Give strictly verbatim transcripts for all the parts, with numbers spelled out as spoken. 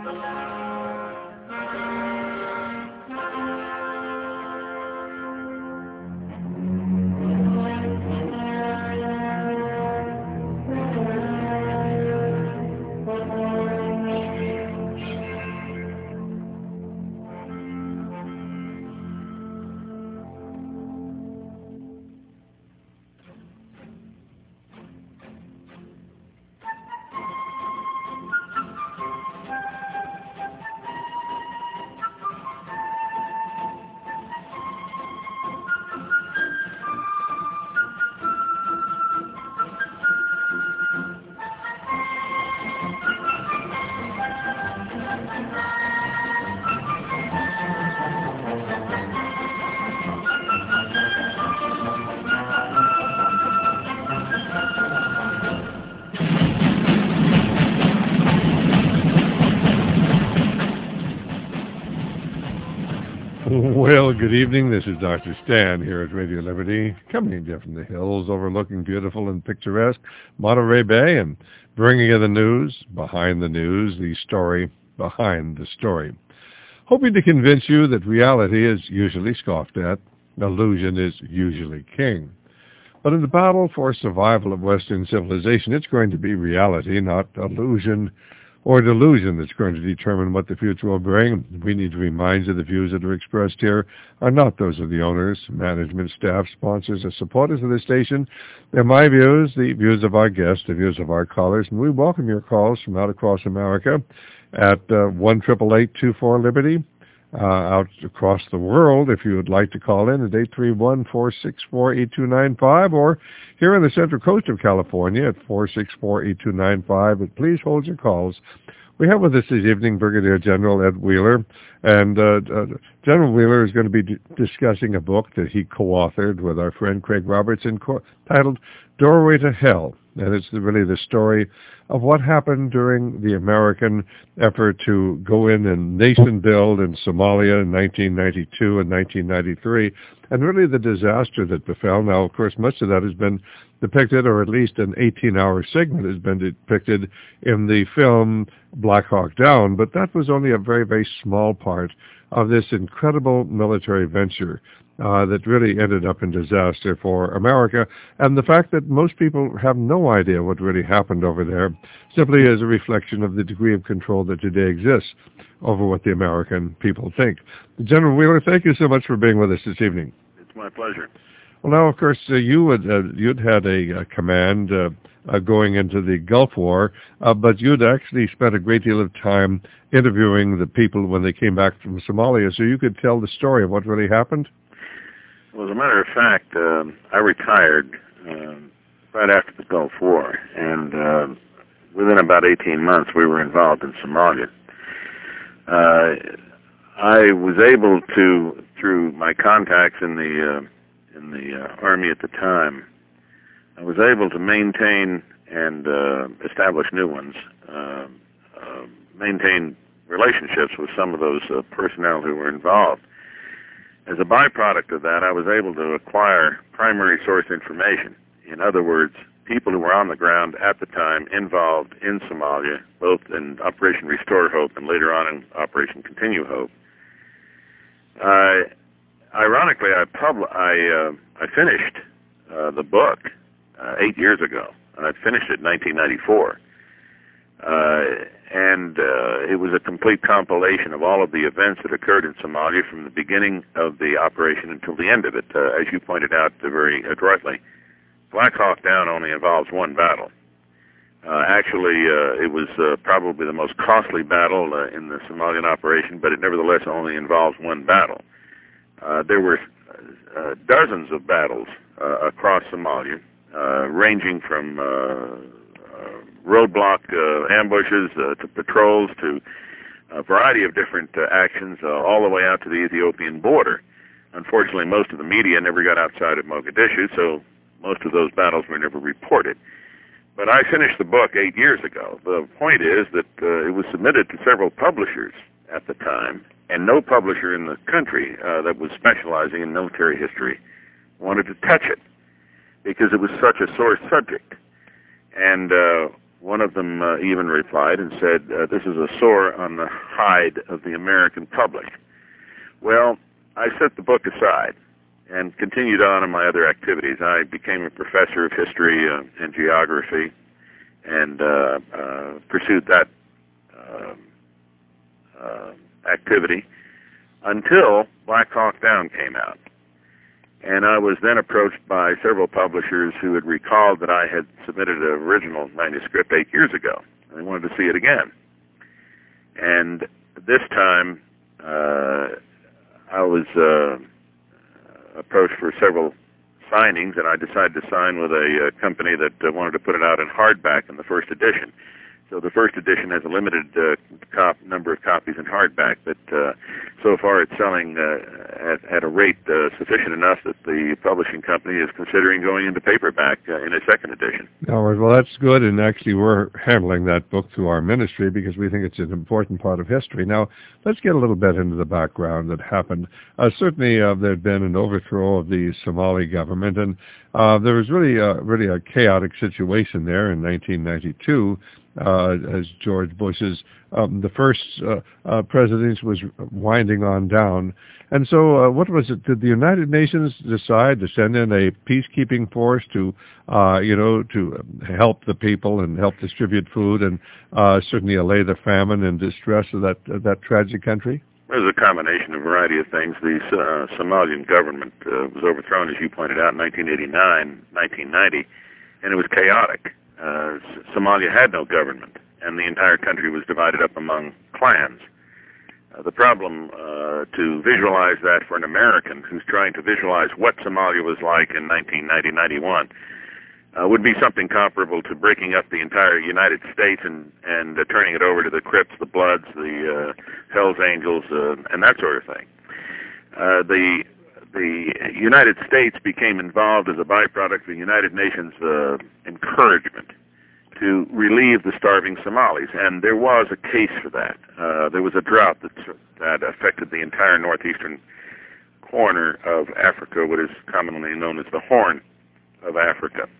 Well, good evening. This is Doctor Stan here at Radio Liberty, coming to you from the hills overlooking beautiful and picturesque Monterey Bay and bringing you the news, behind the news, the story behind the story. Hoping to convince you that reality is usually scoffed at, illusion is usually king. But in the battle for survival of Western civilization, it's going to be reality, not illusion or delusion, that's going to determine what the future will bring. We need to remind you the views that are expressed here are not those of the owners, management, staff, sponsors, or supporters of the station. They're my views, the views of our guests, the views of our callers, and we welcome your calls from out across America at uh, one eight eight eight, two four, Liberty. Uh, out across the world, if you would like to call in at eight three one, four six four, eight two nine five, or here on the Central Coast of California at four six four, eight two nine five. But please hold your calls. We have with us this evening Brigadier General Ed Wheeler, and uh, uh, General Wheeler is going to be d- discussing a book that he co-authored with our friend Craig Robertson co- titled Doorway to Hell. And it's really the story of what happened during the American effort to go in and nation build in Somalia in nineteen ninety-two and nineteen ninety-three, and really the disaster that befell. Now, of course, much of that has been depicted, or at least an eighteen-hour segment has been depicted in the film Black Hawk Down, but that was only a very, very small part of this incredible military venture Uh, that really ended up in disaster for America. And the fact that most people have no idea what really happened over there simply is a reflection of the degree of control that today exists over what the American people think. General Wheeler, thank you so much for being with us this evening. It's my pleasure. Well, now, of course, uh, you had, uh, you'd had a, a command uh, uh, going into the Gulf War, uh, but you'd actually spent a great deal of time interviewing the people when they came back from Somalia, so you could tell the story of what really happened? Well, as a matter of fact, uh, I retired uh, right after the Gulf War, and uh, within about eighteen months we were involved in Somalia. Uh, I was able to, through my contacts in the uh, in the uh, Army at the time, I was able to maintain and uh, establish new ones, uh, uh, maintain relationships with some of those uh, personnel who were involved. As a byproduct of that, I was able to acquire primary source information. In other words, people who were on the ground at the time involved in Somalia, both in Operation Restore Hope and later on in Operation Continue Hope. Uh, ironically, I, pub- I, uh, I finished uh, the book uh, eight years ago, and I finished it in nineteen ninety-four. Uh, and uh, it was a complete compilation of all of the events that occurred in Somalia from the beginning of the operation until the end of it. Uh, as you pointed out very adroitly, Black Hawk Down only involves one battle. Uh, actually, uh, it was uh, probably the most costly battle uh, in the Somalian operation, but it nevertheless only involves one battle. Uh, there were uh, dozens of battles uh, across Somalia, uh, ranging from uh, Uh, roadblock uh, ambushes uh, to patrols to a variety of different uh, actions uh, all the way out to the Ethiopian border. Unfortunately, most of the media never got outside of Mogadishu, so most of those battles were never reported. But I finished the book eight years ago. The point is that uh, it was submitted to several publishers at the time, and no publisher in the country uh, that was specializing in military history wanted to touch it because it was such a sore subject. And uh, one of them uh, even replied and said, uh, this is a sore on the hide of the American public. Well, I set the book aside and continued on in my other activities. I became a professor of history uh, and geography and uh, uh, pursued that uh, uh, activity until Black Hawk Down came out. And I was then approached by several publishers who had recalled that I had submitted an original manuscript eight years ago. And they wanted to see it again. And this time, uh, I was uh, approached for several signings, and I decided to sign with a uh, company that uh, wanted to put it out in hardback in the first edition. So the first edition has a limited uh, cop number of copies in hardback, but uh, so far it's selling uh, at, at a rate uh, sufficient enough that the publishing company is considering going into paperback uh, in a second edition. Oh, well, that's good, and actually we're handling that book through our ministry because we think it's an important part of history. Now, let's get a little bit into the background that happened. Uh, certainly uh, there had been an overthrow of the Somali government, and uh, there was really, uh, really a chaotic situation there in nineteen ninety-two. Uh, as George Bush's, um, the first uh, uh, presidency was winding on down. And so uh, what was it? Did the United Nations decide to send in a peacekeeping force to, uh, you know, to help the people and help distribute food and uh, certainly allay the famine and distress of that, of that tragic country? There's a combination, a variety of things. The uh, Somalian government uh, was overthrown, as you pointed out, in nineteen eighty-nine, nineteen ninety, and it was chaotic. Uh, Somalia had no government, and the entire country was divided up among clans. Uh, the problem uh, to visualize that for an American who's trying to visualize what Somalia was like in nineteen ninety, ninety-one uh, would be something comparable to breaking up the entire United States and, and uh, turning it over to the Crips, the Bloods, the uh, Hells Angels, uh, and that sort of thing. Uh, the The United States became involved as a byproduct of the United Nations uh, encouragement to relieve the starving Somalis, and there was a case for that. Uh, there was a drought that, that affected the entire northeastern corner of Africa, what is commonly known as the Horn of Africa.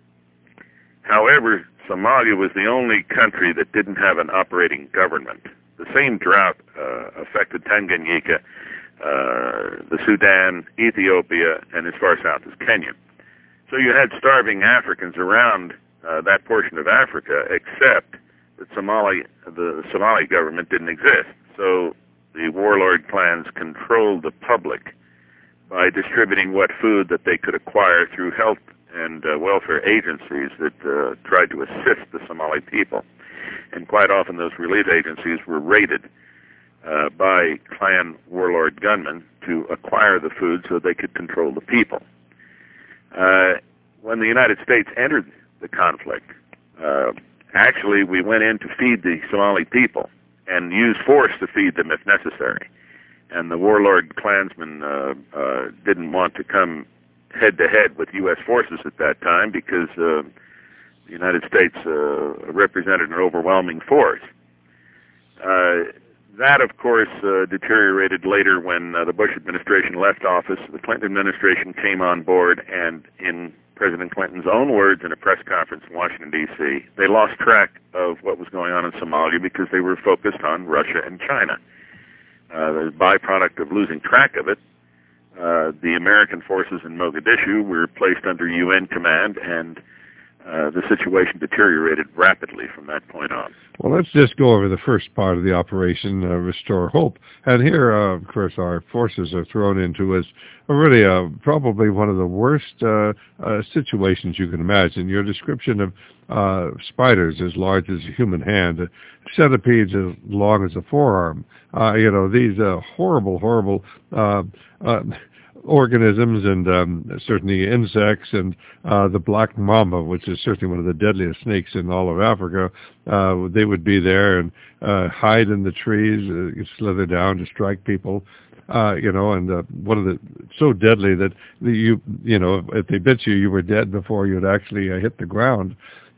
However, Somalia was the only country that didn't have an operating government. The same drought uh, affected Tanganyika, Uh, the Sudan, Ethiopia, and as far south as Kenya. So you had starving Africans around uh, that portion of Africa, except that Somali, the Somali government didn't exist. So the warlord clans controlled the public by distributing what food that they could acquire through health and uh, welfare agencies that uh, tried to assist the Somali people. And quite often those relief agencies were raided Uh, by clan warlord gunmen to acquire the food so they could control the people. Uh, when the United States entered the conflict, uh, actually we went in to feed the Somali people and use force to feed them if necessary. And the warlord clansmen uh, uh, didn't want to come head-to-head with U S forces at that time because uh, the United States uh, represented an overwhelming force. Uh, That, of course, uh, deteriorated later when uh, the Bush administration left office. The Clinton administration came on board, and in President Clinton's own words in a press conference in Washington, D C, they lost track of what was going on in Somalia because they were focused on Russia and China. Uh, the byproduct of losing track of it, uh, the American forces in Mogadishu were placed under U N command, and uh, the situation deteriorated rapidly from that point on. Well, let's just go over the first part of the operation, uh, Restore Hope. And here, uh, of course, our forces are thrown into as really uh, probably one of the worst uh, uh, situations you can imagine. Your description of uh, spiders as large as a human hand, centipedes as long as a forearm, uh, you know, these uh, horrible, horrible uh, uh, organisms and um, certainly insects, and uh, the black mamba, which is certainly one of the deadliest snakes in all of Africa. Uh, they would be there and uh, hide in the trees, uh, slither down to strike people, uh, you know, and uh, one of the, so deadly that the, you, you know, if they bit you, you were dead before you'd actually uh, hit the ground.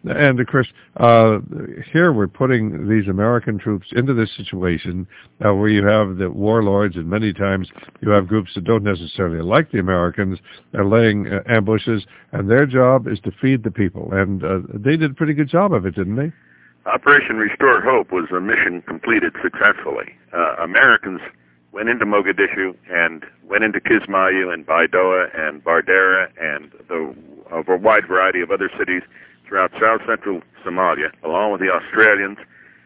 And, of course, uh, here we're putting these American troops into this situation uh, where you have the warlords, and many times you have groups that don't necessarily like the Americans. They're laying uh, ambushes, and their job is to feed the people. And uh, they did a pretty good job of it, didn't they? Operation Restore Hope was a mission completed successfully. Uh, Americans went into Mogadishu and went into Kismayu and Baidoa and Bardera and the, of a wide variety of other cities throughout south-central Somalia, along with the Australians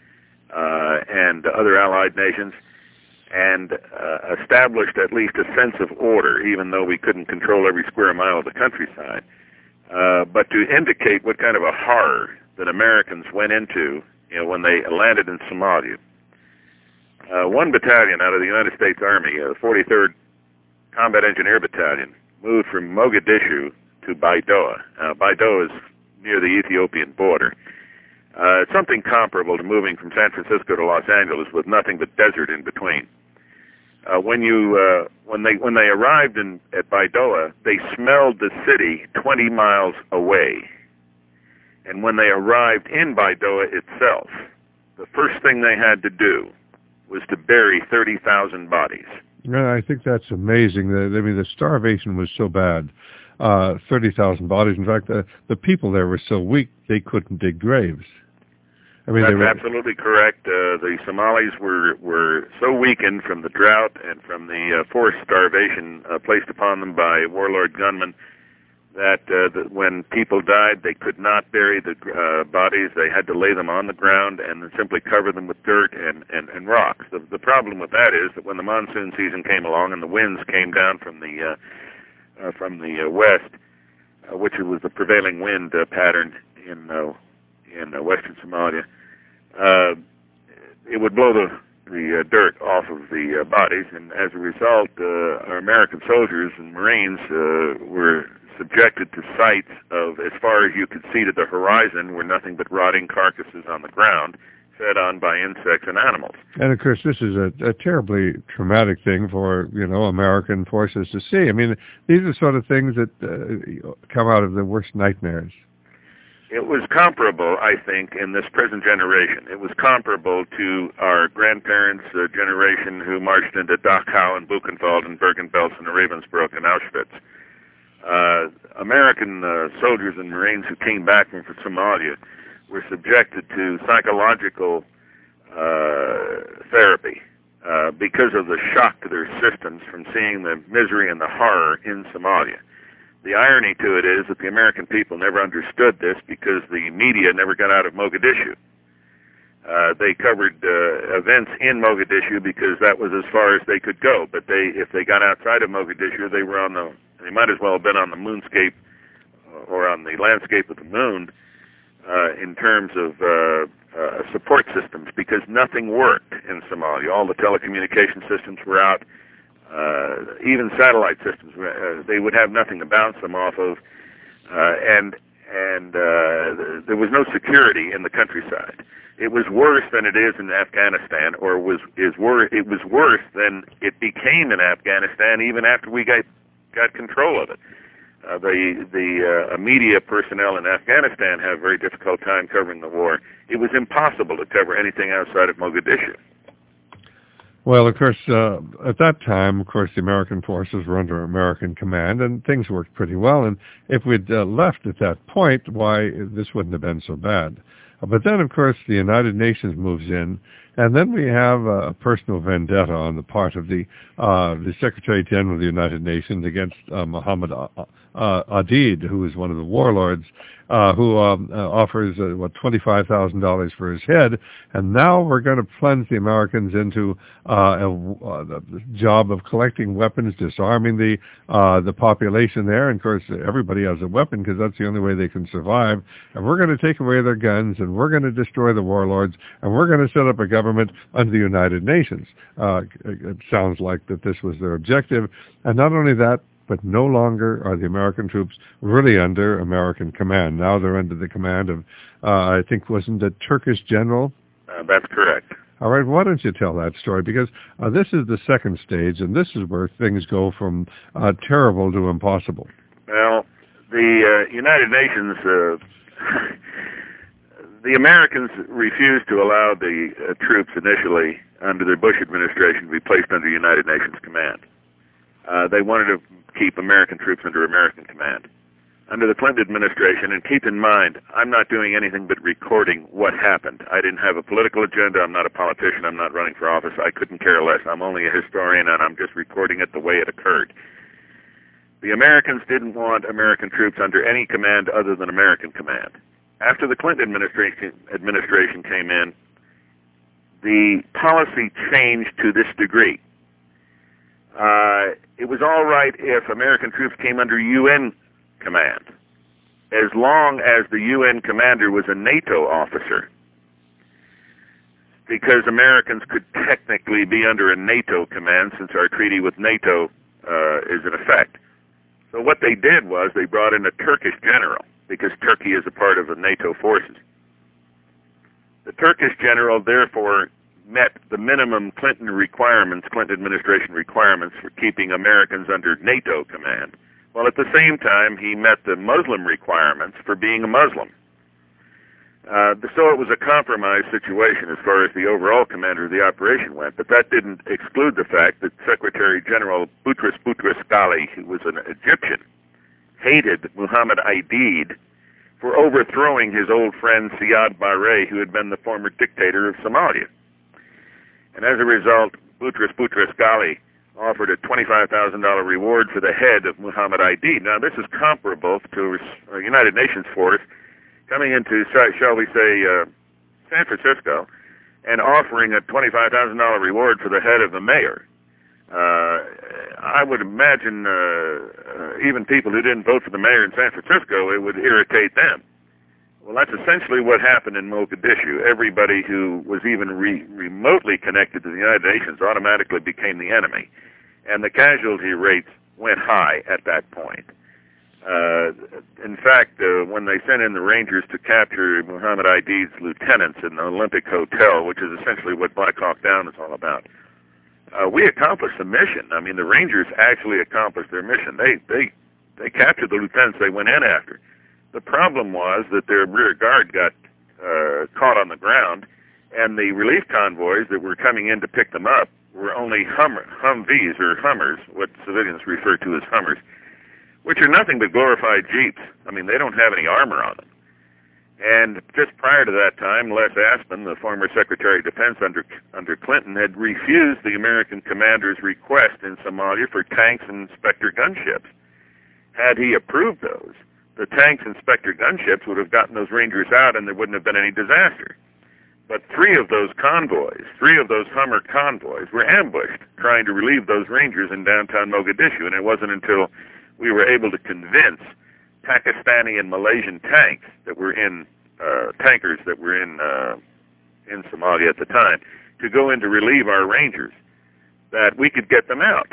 uh, and other allied nations, and uh, established at least a sense of order, even though we couldn't control every square mile of the countryside. Uh, but to indicate what kind of a horror that Americans went into, you know, when they landed in Somalia. Uh, one battalion out of the United States Army, uh, the forty-third Combat Engineer Battalion, moved from Mogadishu to Baidoa. Uh, Baidoa is near the Ethiopian border. Uh, it's something comparable to moving from San Francisco to Los Angeles with nothing but desert in between. Uh, when you uh, when they when they arrived in at Baidoa, they smelled the city twenty miles away. And when they arrived in Baidoa itself, the first thing they had to do was to bury thirty thousand bodies. Yeah, I think that's amazing. I mean, the starvation was so bad. Uh, thirty thousand bodies. In fact, the, the people there were so weak they couldn't dig graves. I mean, That's they were... absolutely correct. Uh, the Somalis were were so weakened from the drought and from the uh, forced starvation uh, placed upon them by warlord gunmen that, uh, that when people died, they could not bury the uh, bodies. They had to lay them on the ground and then simply cover them with dirt and, and, and rocks. The, the problem with that is that when the monsoon season came along and the winds came down from the uh, uh, from the uh, west, uh, which was the prevailing wind uh, pattern in uh, in uh, western Somalia, uh, it would blow the the uh, dirt off of the uh, bodies, and as a result, uh, our American soldiers and Marines uh, were subjected to sights of, as far as you could see to the horizon, were nothing but rotting carcasses on the ground, fed on by insects and animals. And of course, this is a, a terribly traumatic thing for, you know, American forces to see. I mean, these are sort of things that uh, come out of the worst nightmares. It was comparable, I think, in this present generation. It was comparable to our grandparents' uh, generation who marched into Dachau and Buchenwald and Bergen-Belsen and Ravensbrück and Auschwitz. Uh, American uh, soldiers and Marines who came back from Somalia were subjected to psychological uh, therapy uh, because of the shock to their systems from seeing the misery and the horror in Somalia. The irony to it is that the American people never understood this because the media never got out of Mogadishu. Uh, they covered uh, events in Mogadishu because that was as far as they could go. But they, if they got outside of Mogadishu, they were on the, they might as well have been on the moonscape uh, or on the landscape of the moon uh, in terms of uh, uh, support systems, because nothing worked in Somalia. All the telecommunication systems were out. Uh, even satellite systems, uh, they would have nothing to bounce them off of, uh, and and uh, there was no security in the countryside. It was worse than it is in Afghanistan, or was is wor- It was worse than it became in Afghanistan, even after we got got control of it. Uh, the the uh, media personnel in Afghanistan had a very difficult time covering the war. It was impossible to cover anything outside of Mogadishu. Well, of course, uh, at that time, of course, the American forces were under American command, and things worked pretty well. And if we'd uh, left at that point, why, this wouldn't have been so bad. Uh, but then, of course, the United Nations moves in, and then we have a personal vendetta on the part of the uh, the Secretary General of the United Nations against uh, Muhammad uh, uh, Adid, who is one of the warlords, uh, who um, uh, offers, uh, what, twenty-five thousand dollars for his head. And now we're going to plunge the Americans into uh, a, uh, the job of collecting weapons, disarming the uh, the population there. And, of course, everybody has a weapon because that's the only way they can survive. And we're going to take away their guns, and we're going to destroy the warlords, and we're going to set up a government under the United Nations. Uh, it sounds like that this was their objective. And not only that, but no longer are the American troops really under American command. Now they're under the command of, uh, I think, wasn't it Turkish general? Uh, that's correct. All right, why don't you tell that story? Because uh, this is the second stage, and this is where things go from uh, terrible to impossible. Well, the uh, United Nations uh, the Americans refused to allow the uh, troops initially under the Bush administration to be placed under United Nations command. Uh, they wanted to keep American troops under American command. Under the Clinton administration, and keep in mind, I'm not doing anything but recording what happened. I didn't have a political agenda. I'm not a politician. I'm not running for office. I couldn't care less. I'm only a historian, and I'm just recording it the way it occurred. The Americans didn't want American troops under any command other than American command. After the Clinton administration, administration came in, the policy changed to this degree. Uh, it was all right if American troops came under U N command, as long as the U N commander was a NATO officer, because Americans could technically be under a NATO command since our treaty with NATO uh, is in effect. So what they did was they brought in a Turkish general, because Turkey is a part of the NATO forces. The Turkish general therefore met the minimum Clinton requirements, Clinton administration requirements for keeping Americans under NATO command, while at the same time he met the Muslim requirements for being a Muslim. Uh, so it was a compromise situation as far as the overall commander of the operation went, but that didn't exclude the fact that Secretary General Boutros Boutros-Ghali, who was an Egyptian, hated Muhammad Aidid for overthrowing his old friend Siad Barre, who had been the former dictator of Somalia. And as a result, Boutros Boutros-Ghali offered a twenty-five thousand dollars reward for the head of Muhammad Aidid. Now, this is comparable to a United Nations force coming into, shall we say, uh, San Francisco and offering a twenty-five thousand dollars reward for the head of the mayor. Uh, I would imagine uh, uh, even people who didn't vote for the mayor in San Francisco, it would irritate them. Well, that's essentially what happened in Mogadishu. Everybody who was even re remotely connected to the United Nations automatically became the enemy. And the casualty rates went high at that point. Uh, in fact, uh, when they sent in the Rangers to capture Muhammad Aidid's lieutenants in the Olympic Hotel, which is essentially what Black Hawk Down is all about, uh, we accomplished the mission. I mean, the Rangers actually accomplished their mission. They, they, they captured the lieutenants they went in after. The problem was that their rear guard got uh, caught on the ground, and the relief convoys that were coming in to pick them up were only Hummer, Humvees, or Hummers, what civilians refer to as Hummers, which are nothing but glorified Jeeps. I mean, they don't have any armor on them. And just prior to that time, Les Aspin, the former Secretary of Defense under, under Clinton, had refused the American commander's request in Somalia for tanks and Spectre gunships. Had he approved those, the tanks and Spectre gunships would have gotten those Rangers out and there wouldn't have been any disaster. But three of those convoys, three of those Hummer convoys were ambushed trying to relieve those Rangers in downtown Mogadishu, and it wasn't until we were able to convince Pakistani and Malaysian tanks that were in, uh, tankers that were in, uh, in Somalia at the time, to go in to relieve our Rangers, that we could get them out.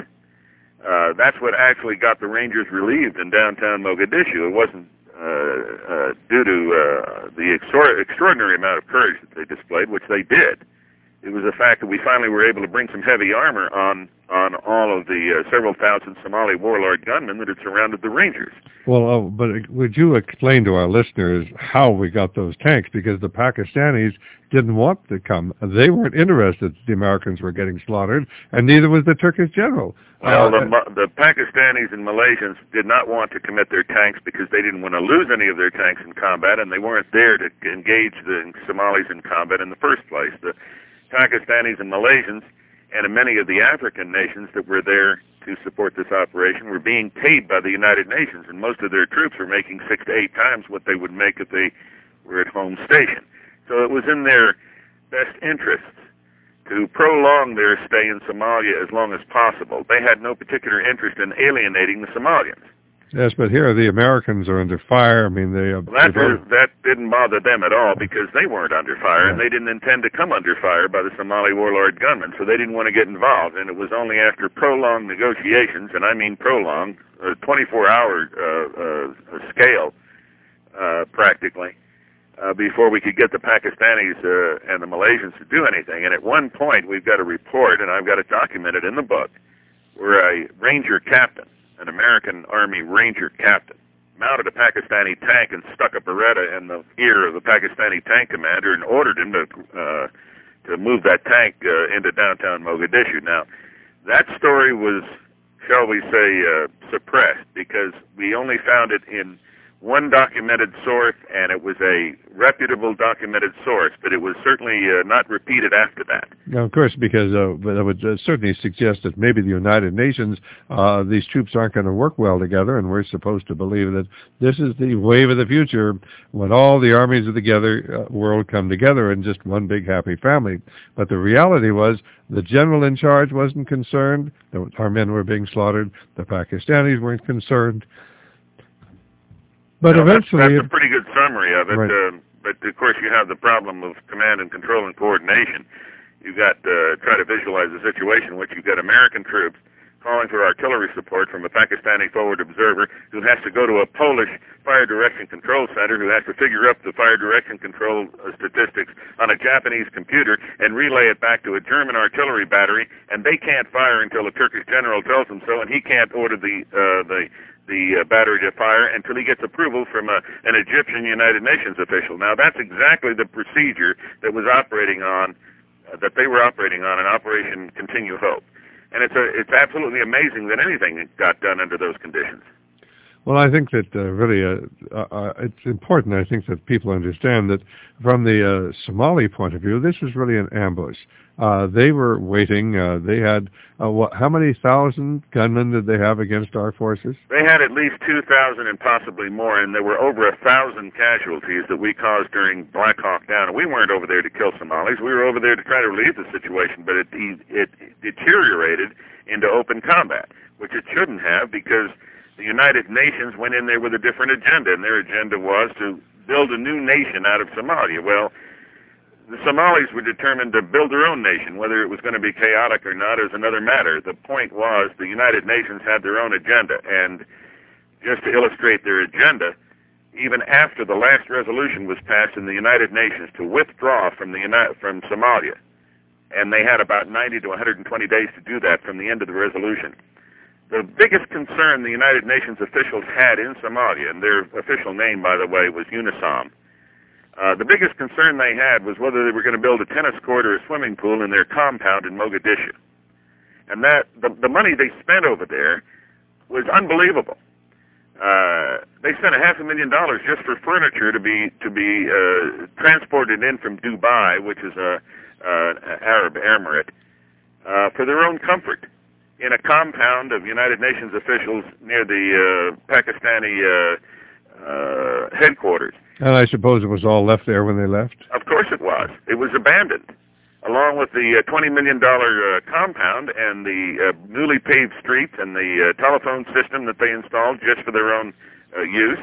Uh, that's what actually got the Rangers relieved in downtown Mogadishu. It wasn't uh, uh, due to uh, the exor extraordinary amount of courage that they displayed, which they did. It was the fact that we finally were able to bring some heavy armor on on all of the uh, several thousand Somali warlord gunmen that had surrounded the Rangers. Well, uh, but would you explain to our listeners how we got those tanks? Because the Pakistanis didn't want to come. They weren't interested that the Americans were getting slaughtered, and neither was the Turkish general. Well, uh, the, the Pakistanis and Malaysians did not want to commit their tanks because they didn't want to lose any of their tanks in combat, and they weren't there to engage the Somalis in combat in the first place. The Pakistanis and Malaysians and many of the African nations that were there to support this operation were being paid by the United Nations, and most of their troops were making six to eight times what they would make if they were at home station. So it was in their best interests to prolong their stay in Somalia as long as possible. They had no particular interest in alienating the Somalians. Yes, but here the Americans are under fire. I mean, they... Uh, well, that, was, that didn't bother them at all because they weren't under fire, yeah. and they didn't intend to come under fire by the Somali warlord gunmen, so they didn't want to get involved. And it was only after prolonged negotiations, and I mean prolonged, a twenty-four hour uh, uh, scale, uh, practically, uh, before we could get the Pakistanis uh, and the Malaysians to do anything. And at one point, we've got a report, and I've got it documented in the book, where a Ranger captain, an American Army Ranger captain, mounted a Pakistani tank and stuck a Beretta in the ear of the Pakistani tank commander and ordered him to uh, to move that tank uh, into downtown Mogadishu. Now, that story was, shall we say, uh, suppressed because we only found it in one documented source, and it was a reputable documented source, but it was certainly uh, not repeated after that. Now, of course, because uh, that would uh, certainly suggest that maybe the United Nations, uh, these troops aren't going to work well together, and we're supposed to believe that this is the wave of the future when all the armies of the together, uh, world come together in just one big happy family. But the reality was the general in charge wasn't concerned. Our men were being slaughtered. The Pakistanis weren't concerned. But well, eventually... That's, that's a pretty good summary of it. Right. Uh, but, of course, you have the problem of command and control and coordination. You've got to uh, try to visualize the situation in which you've got American troops calling for artillery support from a Pakistani forward observer who has to go to a Polish fire direction control center who has to figure up the fire direction control uh, statistics on a Japanese computer and relay it back to a German artillery battery, and they can't fire until a Turkish general tells them so, and he can't order the uh, the the uh, battery to fire until he gets approval from a, an Egyptian United Nations official. Now, that's exactly the procedure that was operating on, uh, that they were operating on in Operation Continue Hope. And it's a, it's absolutely amazing that anything got done under those conditions. Well, I think that uh, really uh, uh, it's important, I think, that people understand that from the uh, Somali point of view, this was really an ambush. Uh, they were waiting. Uh, they had, uh, what, how many thousand gunmen did they have against our forces? They had at least two thousand and possibly more, and there were over a thousand casualties that we caused during Black Hawk Down. And we weren't over there to kill Somalis. We were over there to try to relieve the situation, but it, it deteriorated into open combat, which it shouldn't have because the United Nations went in there with a different agenda, and their agenda was to build a new nation out of Somalia. Well, the Somalis were determined to build their own nation. Whether it was going to be chaotic or not is another matter. The point was the United Nations had their own agenda, and just to illustrate their agenda, even after the last resolution was passed in the United Nations to withdraw from the Uni- from Somalia, and they had about ninety to one hundred twenty days to do that from the end of the resolution. The biggest concern the United Nations officials had in Somalia, and their official name, by the way, was UNISOM, uh, the biggest concern they had was whether they were going to build a tennis court or a swimming pool in their compound in Mogadishu. And that the, the money they spent over there was unbelievable. Uh, they spent a half a million dollars just for furniture to be to be uh, transported in from Dubai, which is a, uh, an Arab emirate, uh, for their own comfort, in a compound of United Nations officials near the uh, Pakistani uh, uh, headquarters. And I suppose it was all left there when they left? Of course it was. It was abandoned, along with the uh, twenty million dollars uh, compound and the uh, newly paved streets and the uh, telephone system that they installed just for their own uh, use.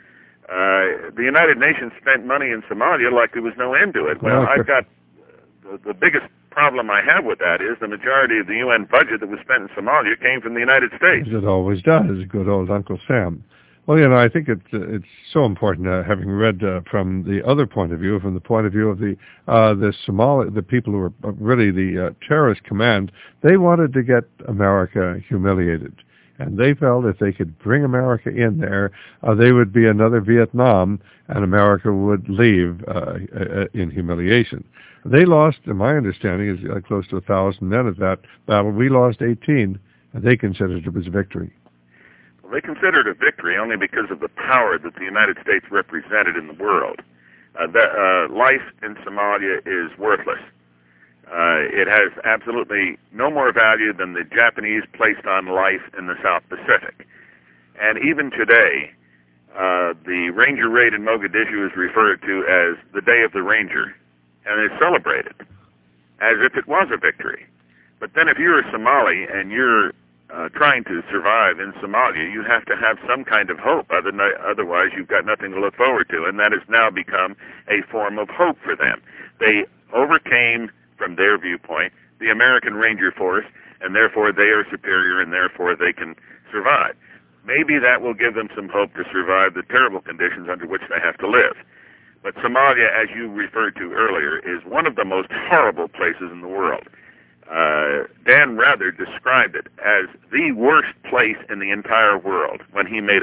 Uh, the United Nations spent money in Somalia like there was no end to it. Well, I've got the, the biggest problem I have with that is the majority of the U N budget that was spent in Somalia came from the United States. As it always does, good old Uncle Sam. Well, you know, I think it's uh, it's so important, uh, having read uh, from the other point of view, from the point of view of the uh, the Somali, the people who were really the uh, terrorist command. They wanted to get America humiliated, and they felt if they could bring America in there, uh, they would be another Vietnam, and America would leave uh, in humiliation. They lost, in my understanding, is uh, close to a thousand men at that battle. We lost eighteen, and they considered it was a victory. Well, they considered it a victory only because of the power that the United States represented in the world. Uh, the, uh, life in Somalia is worthless. Uh, it has absolutely no more value than the Japanese placed on life in the South Pacific. And even today, uh, the Ranger Raid in Mogadishu is referred to as the Day of the Ranger, and is celebrated as if it was a victory. But then if you're a Somali and you're uh, trying to survive in Somalia, you have to have some kind of hope. Other than, otherwise, you've got nothing to look forward to, and that has now become a form of hope for them. They overcame, from their viewpoint, the American Ranger Force, and therefore they are superior, and therefore they can survive. Maybe that will give them some hope to survive the terrible conditions under which they have to live. But Somalia, as you referred to earlier, is one of the most horrible places in the world. Uh, Dan Rather described it as the worst place in the entire world when he made a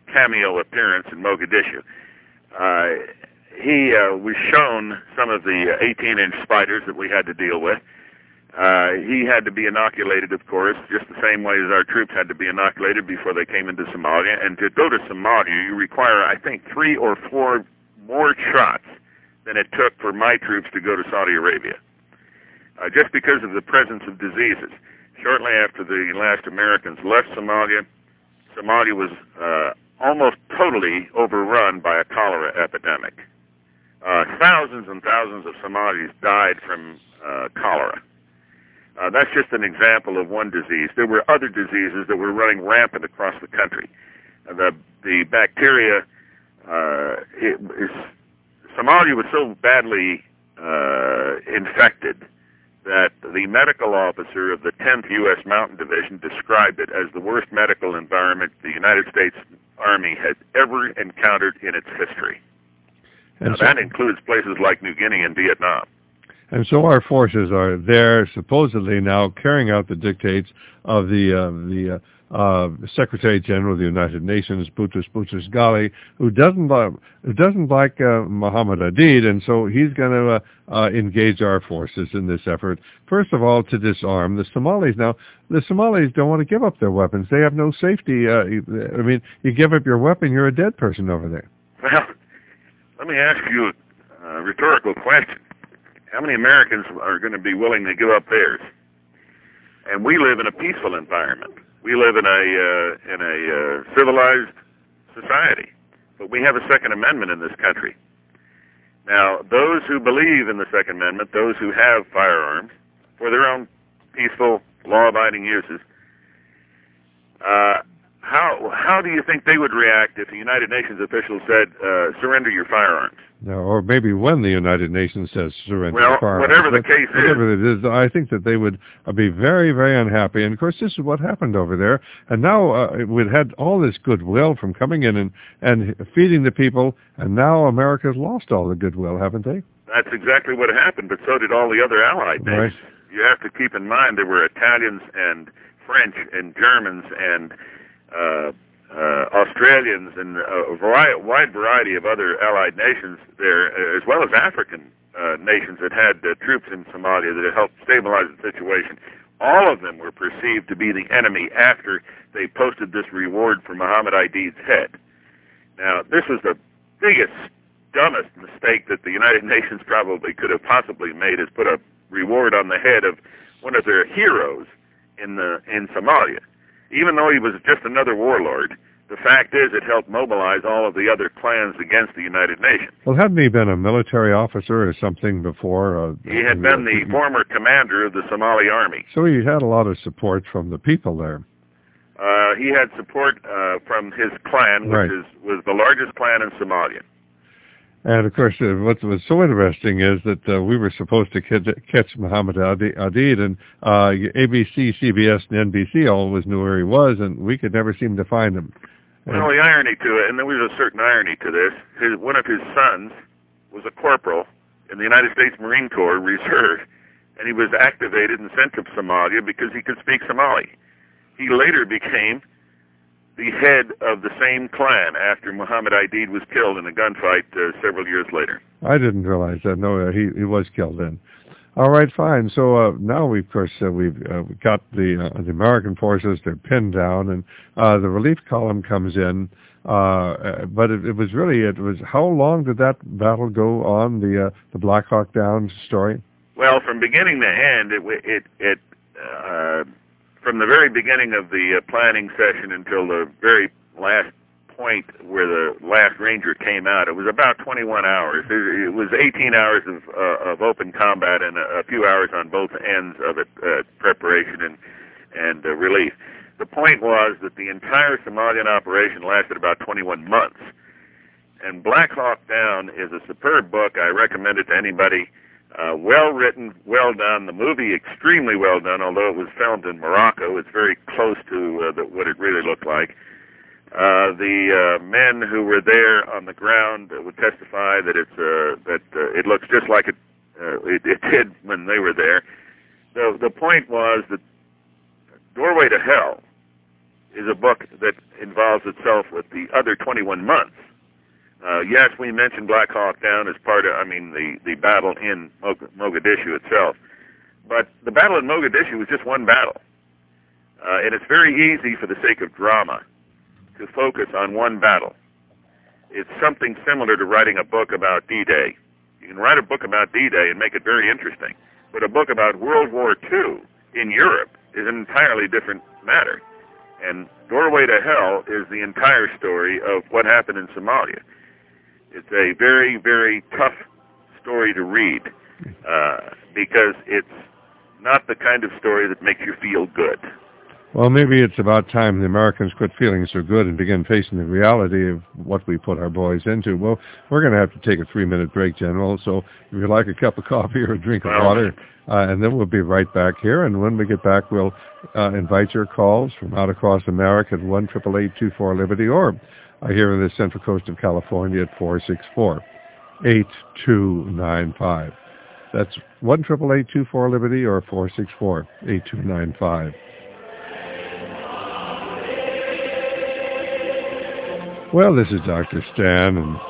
cameo appearance in Mogadishu. Uh, he uh, was shown some of the eighteen-inch spiders that we had to deal with. Uh, he had to be inoculated, of course, just the same way as our troops had to be inoculated before they came into Somalia. And to go to Somalia, you require, I think, three or four more shots than it took for my troops to go to Saudi Arabia, uh, just because of the presence of diseases. Shortly after the last Americans left Somalia, Somalia was uh, almost totally overrun by a cholera epidemic. Uh, thousands and thousands of Somalis died from uh, cholera. Uh, that's just an example of one disease. There were other diseases that were running rampant across the country. Uh, the the bacteria, uh, it, is, Somalia was so badly uh, infected that the medical officer of the tenth U S Mountain Division described it as the worst medical environment the United States Army had ever encountered in its history. And now, so, that includes places like New Guinea and Vietnam. And so our forces are there, supposedly now carrying out the dictates of the uh, the uh, uh, Secretary General of the United Nations, Boutros Boutros Ghali, who doesn't uh, who doesn't like uh, Muhammad Aidid, and so he's going to uh, uh, engage our forces in this effort. First of all, to disarm the Somalis. Now, the Somalis don't want to give up their weapons. They have no safety. Uh, I mean, you give up your weapon, you're a dead person over there. Well, let me ask you a rhetorical question. How many Americans are going to be willing to give up theirs? And we live in a peaceful environment. We live in a uh, in a uh, civilized society, but we have a Second Amendment in this country. Now, those who believe in the Second Amendment, those who have firearms for their own peaceful, law-abiding uses, uh, how how do you think they would react if the United Nations official said, uh, "Surrender your firearms"? No, or maybe when the United Nations says surrender well, your firearms. whatever the case whatever is. It is, I think that they would uh, be very, very unhappy. And, of course, this is what happened over there. And now uh, we'd had all this goodwill from coming in and, and feeding the people, and now America's lost all the goodwill, haven't they? That's exactly what happened, but so did all the other allied nations. Right. You have to keep in mind there were Italians and French and Germans and uh Uh, Australians and a variety, wide variety of other allied nations there, as well as African uh, nations that had uh, troops in Somalia that had helped stabilize the situation. All of them were perceived to be the enemy after they posted this reward for Muhammad Aidid's head. Now, this was the biggest, dumbest mistake that the United Nations probably could have possibly made, is put a reward on the head of one of their heroes in the in Somalia. Even though he was just another warlord, the fact is it helped mobilize all of the other clans against the United Nations. Well, hadn't he been a military officer or something before? Uh, he had been the former commander of the Somali army. So he had a lot of support from the people there. Uh, he had support uh, from his clan, which right. is, was the largest clan in Somalia. And, of course, uh, what was so interesting is that uh, we were supposed to catch, catch Muhammad Aidid, and uh, A B C, C B S, and N B C always knew where he was, and we could never seem to find him. And well, the irony to it, and there was a certain irony to this, his, one of his sons was a corporal in the United States Marine Corps Reserve, and he was activated and sent to Somalia because he could speak Somali. He later became the head of the same clan after Muhammad Aidid was killed in a gunfight uh, several years later. I didn't realize that. No, uh, he he was killed then. All right, fine. So uh, now, we, of course, uh, we've uh, got the uh, the American forces. They're pinned down, and uh, the relief column comes in. Uh, but it, it was really it was how long did that battle go on? The uh, the Black Hawk Down story. Well, from beginning to end, it it it. Uh, From the very beginning of the uh, planning session until the very last point where the last Ranger came out, it was about twenty-one hours. It, it was eighteen hours of, uh, of open combat and a, a few hours on both ends of it, uh, preparation and, and uh, relief. The point was that the entire Somalian operation lasted about twenty-one months. And Black Hawk Down is a superb book. I recommend it to anybody. Uh, well written, well done. The movie extremely well done, although it was filmed in Morocco. It's very close to uh, the, what it really looked like. Uh, the uh, men who were there on the ground uh, would testify that it's uh, that uh, it looks just like it, uh, it it did when they were there. The the point was that Doorway to Hell is a book that involves itself with the other twenty-one months. Uh, yes, we mentioned Black Hawk Down as part of, I mean, the, the battle in Mogadishu itself. But the battle in Mogadishu was just one battle. Uh, and it's very easy, for the sake of drama, to focus on one battle. It's something similar to writing a book about D-Day. You can write a book about D-Day and make it very interesting. But a book about World War Two in Europe is an entirely different matter. And Doorway to Hell is the entire story of what happened in Somalia. It's a very, very tough story to read uh, because it's not the kind of story that makes you feel good. Well, maybe it's about time the Americans quit feeling so good and begin facing the reality of what we put our boys into. Well, we're going to have to take a three-minute break, General, so if you'd like a cup of coffee or a drink of well, water, uh, and then we'll be right back here. And when we get back, we'll uh, invite your calls from out across America at one eight eight eight, two four, Liberty, or uh, here in the Central Coast of California at four six four, eight two nine five. That's one eight eight eight, two four, Liberty, or four six four, eight two nine five. Well, this is Doctor Stan, and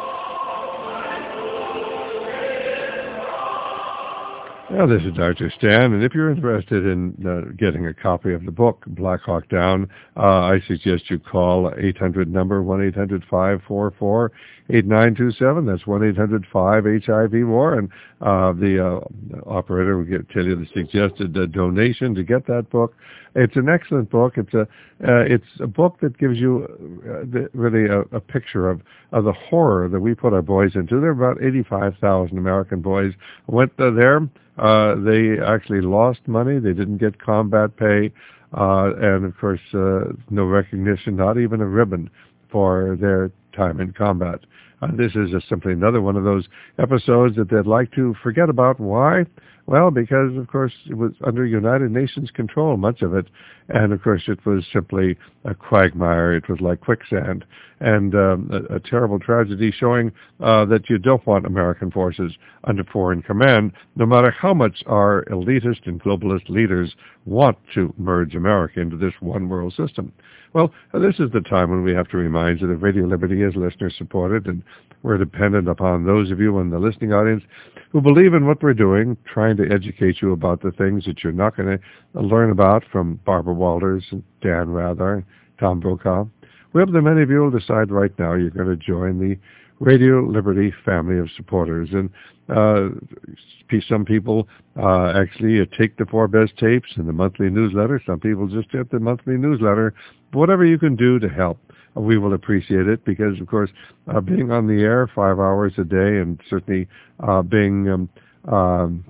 well, this is Doctor Stan, and if you're interested in uh, getting a copy of the book, Black Hawk Down, uh, I suggest you call eight hundred number, one eight hundred, five four four, eight nine two seven. That's one eight hundred, five H I V war, and uh, the uh, operator will get, tell you the suggested uh, donation to get that book. It's an excellent book. It's a uh, it's a book that gives you uh, the, really a, a picture of, of the horror that we put our boys into. There are about eighty-five thousand American boys went uh, there. Uh, they actually lost money. They didn't get combat pay, uh, and of course, uh, no recognition, not even a ribbon for their time in combat. Uh, this is just simply another one of those episodes that they'd like to forget about. Why? Well, because, of course, it was under United Nations control, much of it. And, of course, it was simply a quagmire. It was like quicksand. And um, a, a terrible tragedy showing uh, that you don't want American forces under foreign command, no matter how much our elitist and globalist leaders want to merge America into this one-world system. Well, this is the time when we have to remind you that Radio Liberty is listener-supported, and we're dependent upon those of you in the listening audience who believe in what we're doing, trying to educate you about the things that you're not going to learn about from Barbara Walters and Dan Rather and Tom Brokaw. We hope that many of you will decide right now you're going to join the Radio Liberty family of supporters. And uh, some people uh, actually uh, take the Four Best Tapes and the monthly newsletter. Some people just get the monthly newsletter. Whatever you can do to help, we will appreciate it, because, of course, uh, being on the air five hours a day, and certainly uh, being um, um,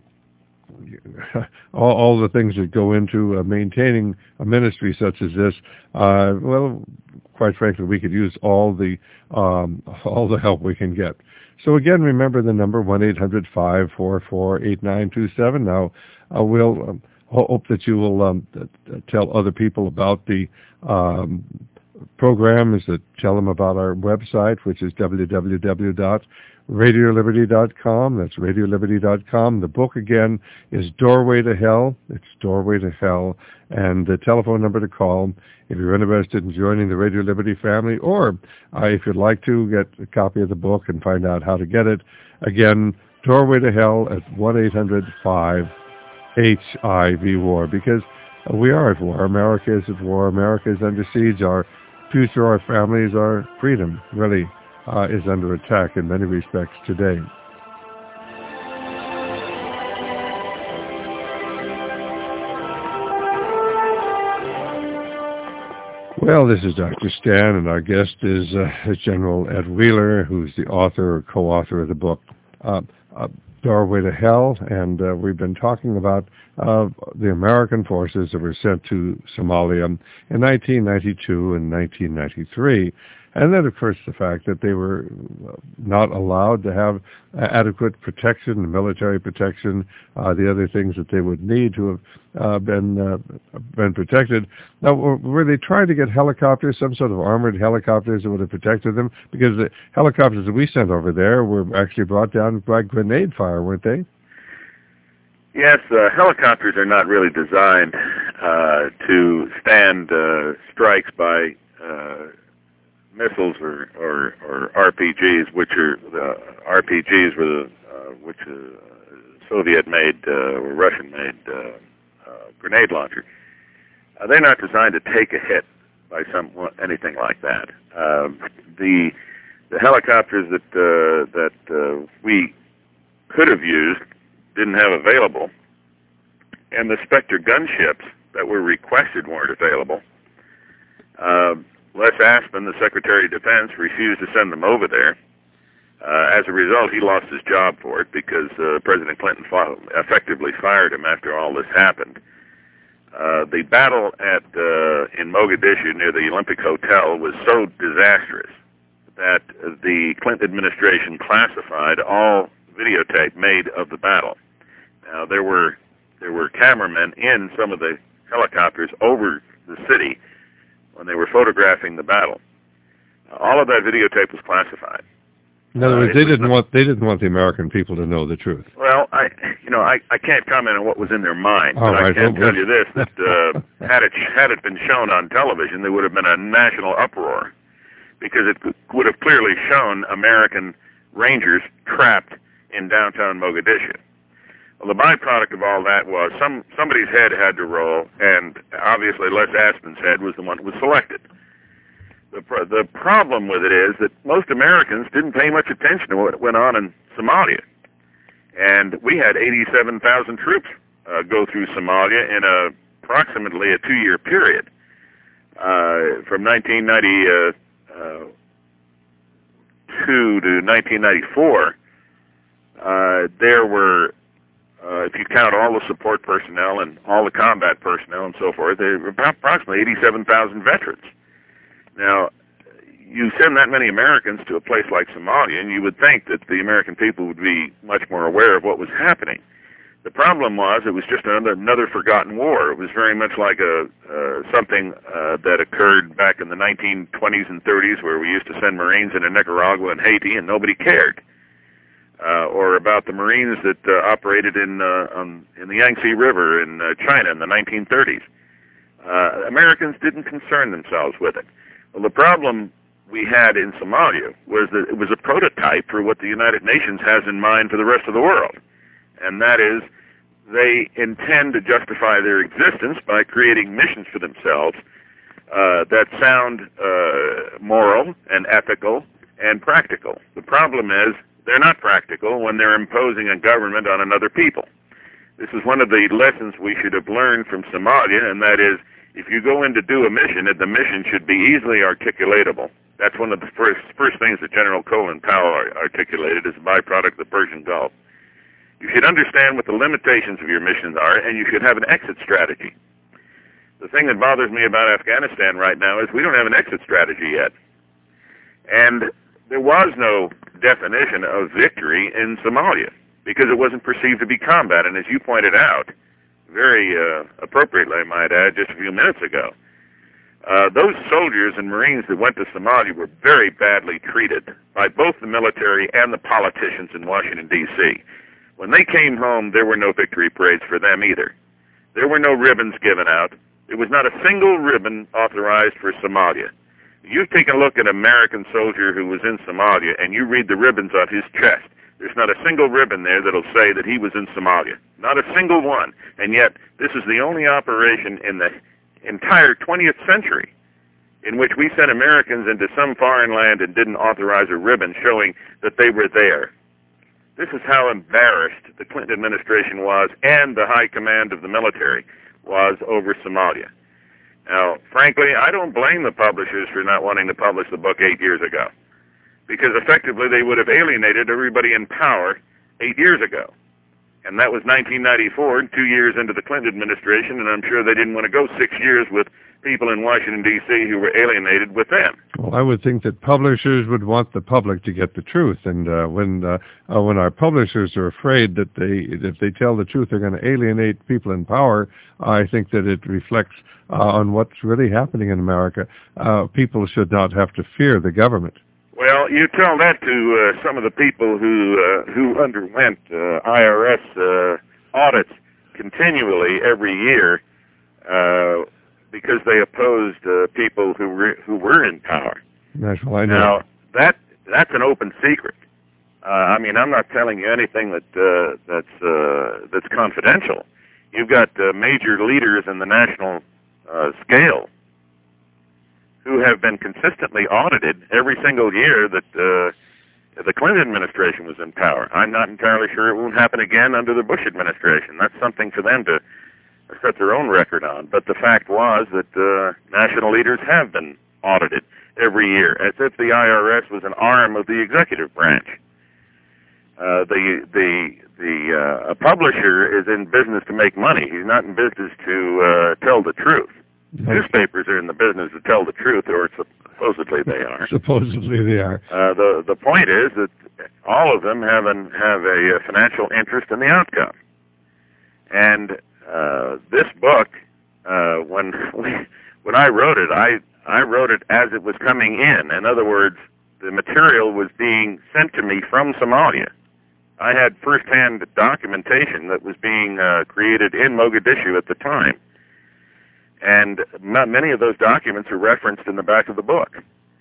all, all the things that go into uh, maintaining a ministry such as this, uh, well, quite frankly, we could use all the um, all the help we can get. So again, remember the number one eight hundred, five four four, eight nine two seven. Now, uh, we'll um, hope that you will um, tell other people about the um, programs, that tell them about our website, which is w w w dot radio liberty dot com. That's radio liberty dot com. The book, again, is Doorway to Hell. It's Doorway to Hell. And the telephone number to call if you're interested in joining the Radio Liberty family, or uh, if you'd like to get a copy of the book and find out how to get it, again, Doorway to Hell at one eight hundred, five H I V war, because we are at war. America is at war. America is under siege. Our future, our families, our freedom really uh, is under attack in many respects today. Well, this is Doctor Stan, and our guest is uh, General Ed Wheeler, who's the author or co-author of the book uh, uh, Doorway to Hell, and uh, we've been talking about uh, the American forces that were sent to Somalia in nineteen ninety-two and nineteen ninety-three, and then, of course, the fact that they were not allowed to have adequate protection, military protection, uh, the other things that they would need to have uh, been uh, been protected. Now, were they trying to get helicopters, some sort of armored helicopters that would have protected them? Because the helicopters that we sent over there were actually brought down by grenade fire, weren't they? Yes, uh, helicopters are not really designed uh, to stand uh, strikes by uh, missiles or, or, or R P Gs, which are the R P Gs were the uh, which uh, Soviet-made uh, or Russian-made uh, uh, grenade launcher. Uh, they're not designed to take a hit by some anything like that. Uh, the the helicopters that uh, that uh, we could have used didn't have available, and the Spectre gunships that were requested weren't available. Uh, Les Aspin, the Secretary of Defense, refused to send them over there. Uh, as a result, he lost his job for it because uh, President Clinton fought, effectively fired him after all this happened. Uh, the battle at uh, in Mogadishu near the Olympic Hotel was so disastrous that the Clinton administration classified all videotape made of the battle. Now, there were there were cameramen in some of the helicopters over the city when they were photographing the battle. Uh, all of that videotape was classified. In other words, uh, they didn't want they didn't want the American people to know the truth. Well, I you know I, I can't comment on what was in their mind, All but right, I can well, tell you this: that uh, had it had it been shown on television, there would have been a national uproar because it would have clearly shown American Rangers trapped in downtown Mogadishu. Well, the byproduct of all that was some somebody's head had to roll, and obviously Les Aspin's head was the one that was selected. The, pro the problem with it is that most Americans didn't pay much attention to what went on in Somalia. And we had eighty-seven thousand troops uh, go through Somalia in a, approximately a two-year period. Uh, from nineteen ninety-two to nineteen ninety-four, uh, there were, uh, if you count all the support personnel and all the combat personnel and so forth, there were about approximately eighty-seven thousand veterans. Now, you send that many Americans to a place like Somalia, and you would think that the American people would be much more aware of what was happening. The problem was it was just another, another forgotten war. It was very much like a uh, something uh, that occurred back in the nineteen twenties and thirties, where we used to send Marines into Nicaragua and Haiti, and nobody cared. Uh, or about the Marines that uh, operated in uh, on, in the Yangtze River in uh, China in the nineteen thirties. Uh, Americans didn't concern themselves with it. Well, the problem we had in Somalia was that it was a prototype for what the United Nations has in mind for the rest of the world. And that is, they intend to justify their existence by creating missions for themselves uh, that sound uh, moral and ethical and practical. The problem is, they're not practical when they're imposing a government on another people. This is one of the lessons we should have learned from Somalia, and that is, if you go in to do a mission, the mission should be easily articulatable. That's one of the first first things that General Colin Powell articulated as a byproduct of the Persian Gulf. You should understand what the limitations of your missions are, and you should have an exit strategy. The thing that bothers me about Afghanistan right now is we don't have an exit strategy yet. And there was no definition of victory in Somalia because it wasn't perceived to be combat. And as you pointed out, very uh, appropriately, I might add, just a few minutes ago, uh, those soldiers and Marines that went to Somalia were very badly treated by both the military and the politicians in Washington, D C When they came home, there were no victory parades for them either. There were no ribbons given out. There was not a single ribbon authorized for Somalia. You take a look at an American soldier who was in Somalia, and you read the ribbons on his chest. There's not a single ribbon there that'll say that he was in Somalia. Not a single one. And yet, this is the only operation in the entire twentieth century in which we sent Americans into some foreign land and didn't authorize a ribbon showing that they were there. This is how embarrassed the Clinton administration was, and the high command of the military was, over Somalia. Now, frankly, I don't blame the publishers for not wanting to publish the book eight years ago, because effectively they would have alienated everybody in power eight years ago. And that was nineteen ninety-four, two years into the Clinton administration, and I'm sure they didn't want to go six years with people in Washington, D C who were alienated with them. Well, I would think that publishers would want the public to get the truth, and uh, when uh, uh, when our publishers are afraid that they, if they tell the truth, they're going to alienate people in power, I think that it reflects uh, on what's really happening in America. Uh, people should not have to fear the government. Well, you tell that to uh, some of the people who uh, who underwent uh, I R S uh, audits continually every year uh, because they opposed uh, people who were, who were in power. That's what I know. Now, that, that's an open secret. Uh, I mean, I'm not telling you anything that uh, that's uh, that's confidential. You've got uh, major leaders in the national uh, scale who have been consistently audited every single year that uh, the Clinton administration was in power. I'm not entirely sure it won't happen again under the Bush administration. That's something for them to set their own record on. But the fact was that uh, national leaders have been audited every year, as if the I R S was an arm of the executive branch. Uh, the the the uh, a publisher is in business to make money. He's not in business to uh, tell the truth. Mm-hmm. Newspapers are in the business to tell the truth, or supposedly they are. Supposedly they are. Uh, the the point is that all of them have an have a, a financial interest in the outcome. And uh, this book, uh, when when I wrote it, I I wrote it as it was coming in. In other words, the material was being sent to me from Somalia. I had first-hand documentation that was being uh, created in Mogadishu at the time. And not many of those documents are referenced in the back of the book.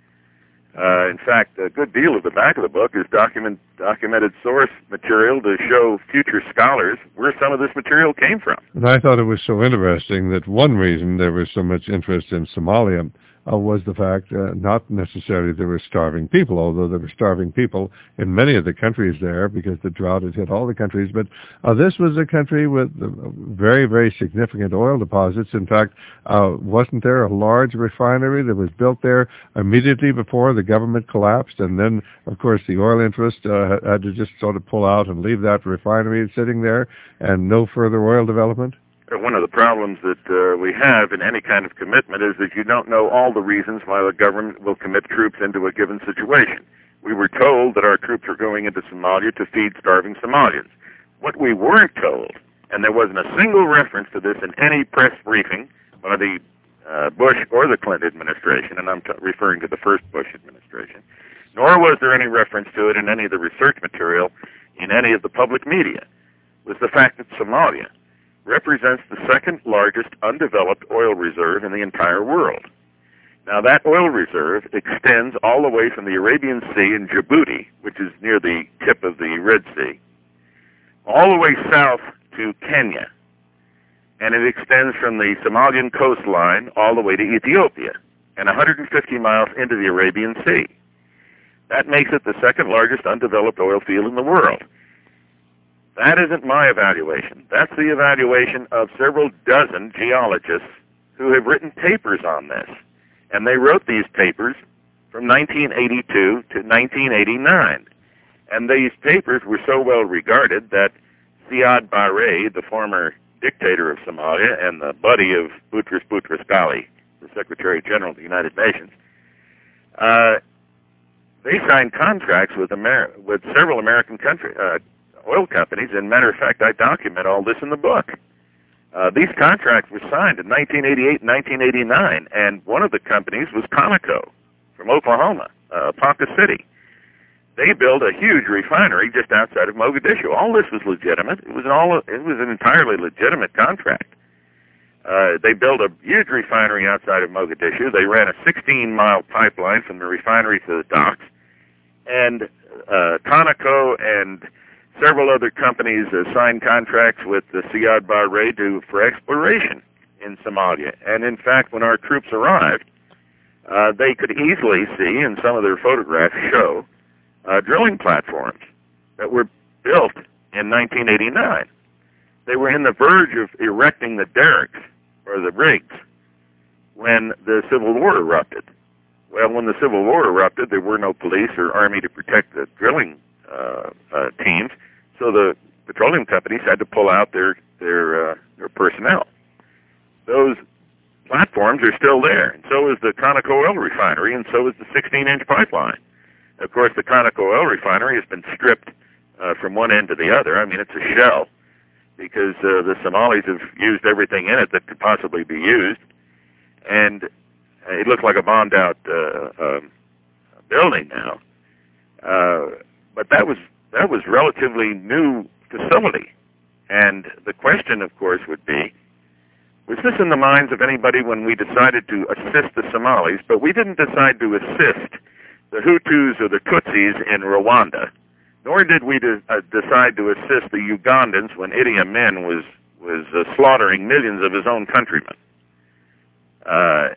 Uh, in fact, a good deal of the back of the book is document, documented source material to show future scholars where some of this material came from. And I thought it was so interesting that one reason there was so much interest in Somalia uh, was the fact uh, not necessarily there were starving people, although there were starving people in many of the countries there because the drought had hit all the countries. But uh, this was a country with uh, very, very significant oil deposits. In fact, uh, wasn't there a large refinery that was built there immediately before the government collapsed? And then, of course, the oil interest uh, had to just sort of pull out and leave that refinery sitting there and no further oil development? One of the problems that uh, we have in any kind of commitment is that you don't know all the reasons why the government will commit troops into a given situation. We were told that our troops were going into Somalia to feed starving Somalians. What we weren't told, and there wasn't a single reference to this in any press briefing by the uh, Bush or the Clinton administration, and I'm t- referring to the first Bush administration, nor was there any reference to it in any of the research material in any of the public media, was the fact that Somalia represents the second largest undeveloped oil reserve in the entire world. Now, that oil reserve extends all the way from the Arabian Sea in Djibouti, which is near the tip of the Red Sea, all the way south to Kenya. And it extends from the Somalian coastline all the way to Ethiopia and one hundred fifty miles into the Arabian Sea. That makes it the second largest undeveloped oil field in the world. That isn't my evaluation. That's the evaluation of several dozen geologists who have written papers on this. And they wrote these papers from nineteen eighty-two to nineteen eighty-nine. And these papers were so well regarded that Siad Barre, the former dictator of Somalia and the buddy of Boutros Boutros-Ghali, the Secretary General of the United Nations, uh, they signed contracts with, Amer- with several American country, uh, oil companies, and matter of fact, I document all this in the book. Uh, these contracts were signed in nineteen eighty-eight and nineteen eighty-nine, and one of the companies was Conoco from Oklahoma, uh, Ponca City. They built a huge refinery just outside of Mogadishu. All this was legitimate. It was an all. It was an entirely legitimate contract. Uh, they built a huge refinery outside of Mogadishu. They ran a sixteen-mile pipeline from the refinery to the docks, and uh, Conoco and several other companies uh, signed contracts with the Siad Barre to, for exploration in Somalia. And in fact, when our troops arrived, uh, they could easily see, and some of their photographs show, uh, drilling platforms that were built in nineteen eighty-nine. They were in the verge of erecting the derricks, or the rigs, when the Civil War erupted. Well, when the Civil War erupted, there were no police or army to protect the drilling uh, uh, teams, so the petroleum companies had to pull out their their uh, their personnel. Those platforms are still there, and so is the Conoco oil refinery, and so is the sixteen-inch pipeline. Of course, the Conoco oil refinery has been stripped uh, from one end to the other. I mean, it's a shell, because uh, the Somalis have used everything in it that could possibly be used, and it looks like a bombed-out uh, um, building now. Uh, but that was that was relatively new facility, And the question, of course, would be, was this in the minds of anybody when we decided to assist the Somalis, but we didn't decide to assist the Hutus or the Tutsis in Rwanda, nor did we de- uh, decide to assist the Ugandans when Idi Amin was, was uh, slaughtering millions of his own countrymen. Uh,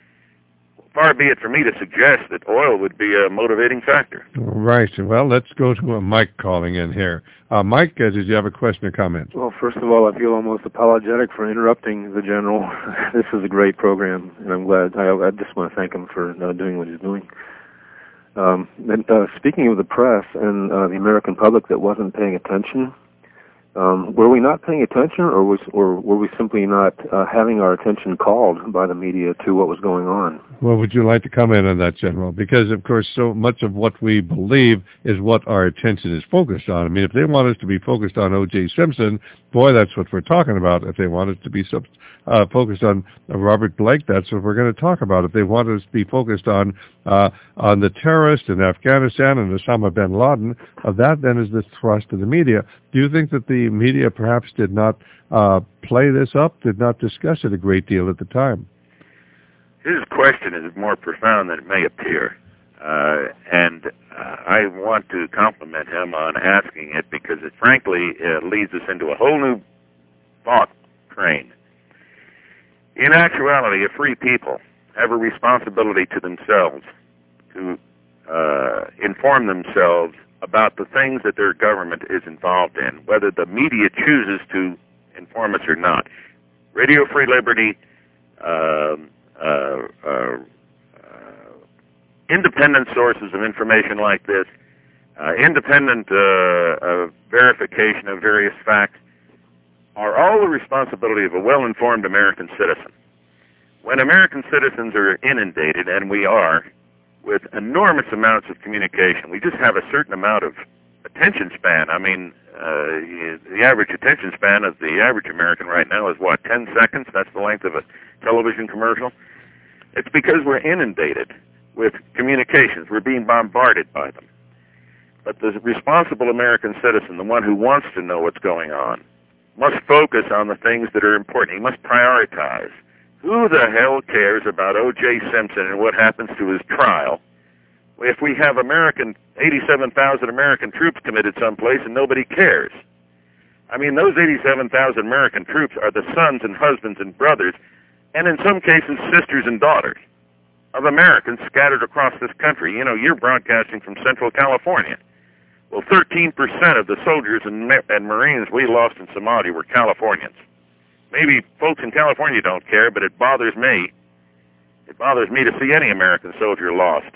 far be it for me to suggest that oil would be a motivating factor. Right. Well, let's go to a Mike calling in here. Uh, Mike, uh, did you have a question or comment? Well, first of all, I feel almost apologetic for interrupting the General. This is a great program, and I'm glad. I, I just want to thank him for uh, doing what he's doing. Um, and, uh, speaking of the press and uh, the American public that wasn't paying attention, Um, were we not paying attention, or was, or were we simply not uh, having our attention called by the media to what was going on? Well, would you like to comment on that, General? Because, of course, so much of what we believe is what our attention is focused on. I mean, if they want us to be focused on O J Simpson, boy, that's what we're talking about. If they want us to be uh, focused on uh, Robert Blake, that's what we're going to talk about. If they want us to be focused on uh, on the terrorists in Afghanistan and Osama bin Laden, uh, that then is the thrust of the media. Do you think that the media perhaps did not uh, play this up, did not discuss it a great deal at the time? His question is more profound than it may appear. Uh, and uh, I want to compliment him on asking it because it frankly uh, leads us into a whole new thought train. In actuality, a free people have a responsibility to themselves to uh, inform themselves about the things that their government is involved in, whether the media chooses to inform us or not. Radio Free Liberty, uh, uh, uh, uh, independent sources of information like this, uh, independent uh, uh, verification of various facts, are all the responsibility of a well-informed American citizen. When American citizens are inundated, and we are, with enormous amounts of communication, we just have a certain amount of attention span. I mean, uh, the average attention span of the average American right now is, what, ten seconds? That's the length of a television commercial. It's because we're inundated with communications. We're being bombarded by them. But the responsible American citizen, the one who wants to know what's going on, must focus on the things that are important. He must prioritize. Who the hell cares about O J Simpson and what happens to his trial if we have American, eighty-seven thousand American troops committed someplace and nobody cares? I mean, those eighty-seven thousand American troops are the sons and husbands and brothers, and in some cases sisters and daughters, of Americans scattered across this country. You know, you're broadcasting from Central California. Well, thirteen percent of the soldiers and, and Marines we lost in Somalia were Californians. Maybe folks in California don't care, but it bothers me. It bothers me to see any American soldier lost.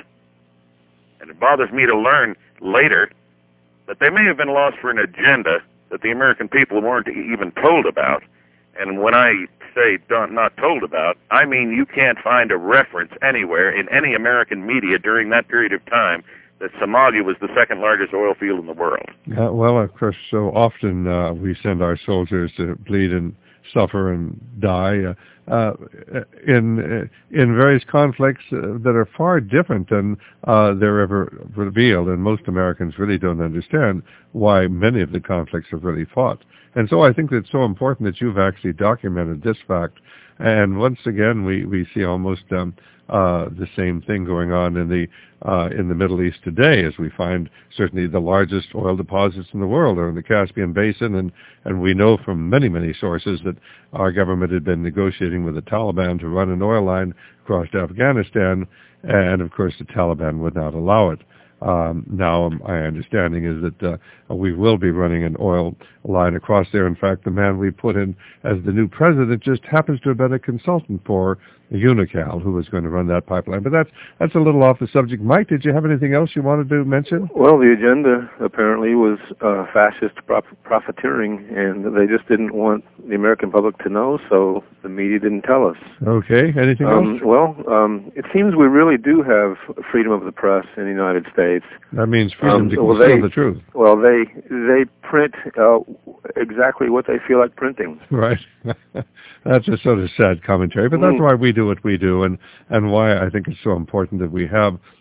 And it bothers me to learn later that they may have been lost for an agenda that the American people weren't even told about. And when I say don't, not told about, I mean you can't find a reference anywhere in any American media during that period of time that Somalia was the second largest oil field in the world. Uh, well, of course, so often uh, we send our soldiers to bleed and suffer and die uh, uh, in uh, in various conflicts uh, that are far different than uh, they're ever revealed, and most Americans really don't understand why many of the conflicts are really fought. And so I think that it's so important that you've actually documented this fact. And once again, we, we see almost um, uh, the same thing going on in the uh, in the Middle East today, as we find certainly the largest oil deposits in the world are in the Caspian Basin, and, and we know from many, many sources that our government had been negotiating with the Taliban to run an oil line across Afghanistan, and of course the Taliban would not allow it. Um, now, my understanding is that uh, we will be running an oil line across there. In fact, the man we put in as the new president just happens to have been a consultant for Unocal, who was going to run that pipeline. But that's that's a little off the subject. Mike, did you have anything else you wanted to mention? Well, the agenda apparently was uh, fascist prof- profiteering, and they just didn't want the American public to know, so the media didn't tell us. Okay. Anything um, else? Well, um, it seems we really do have freedom of the press in the United States. That means freedom um, to well, conceal they, the truth. Well, they they print uh, exactly what they feel like printing. Right. That's a sort of sad commentary, but that's why we do what we do, and, and why I think it's so important that we have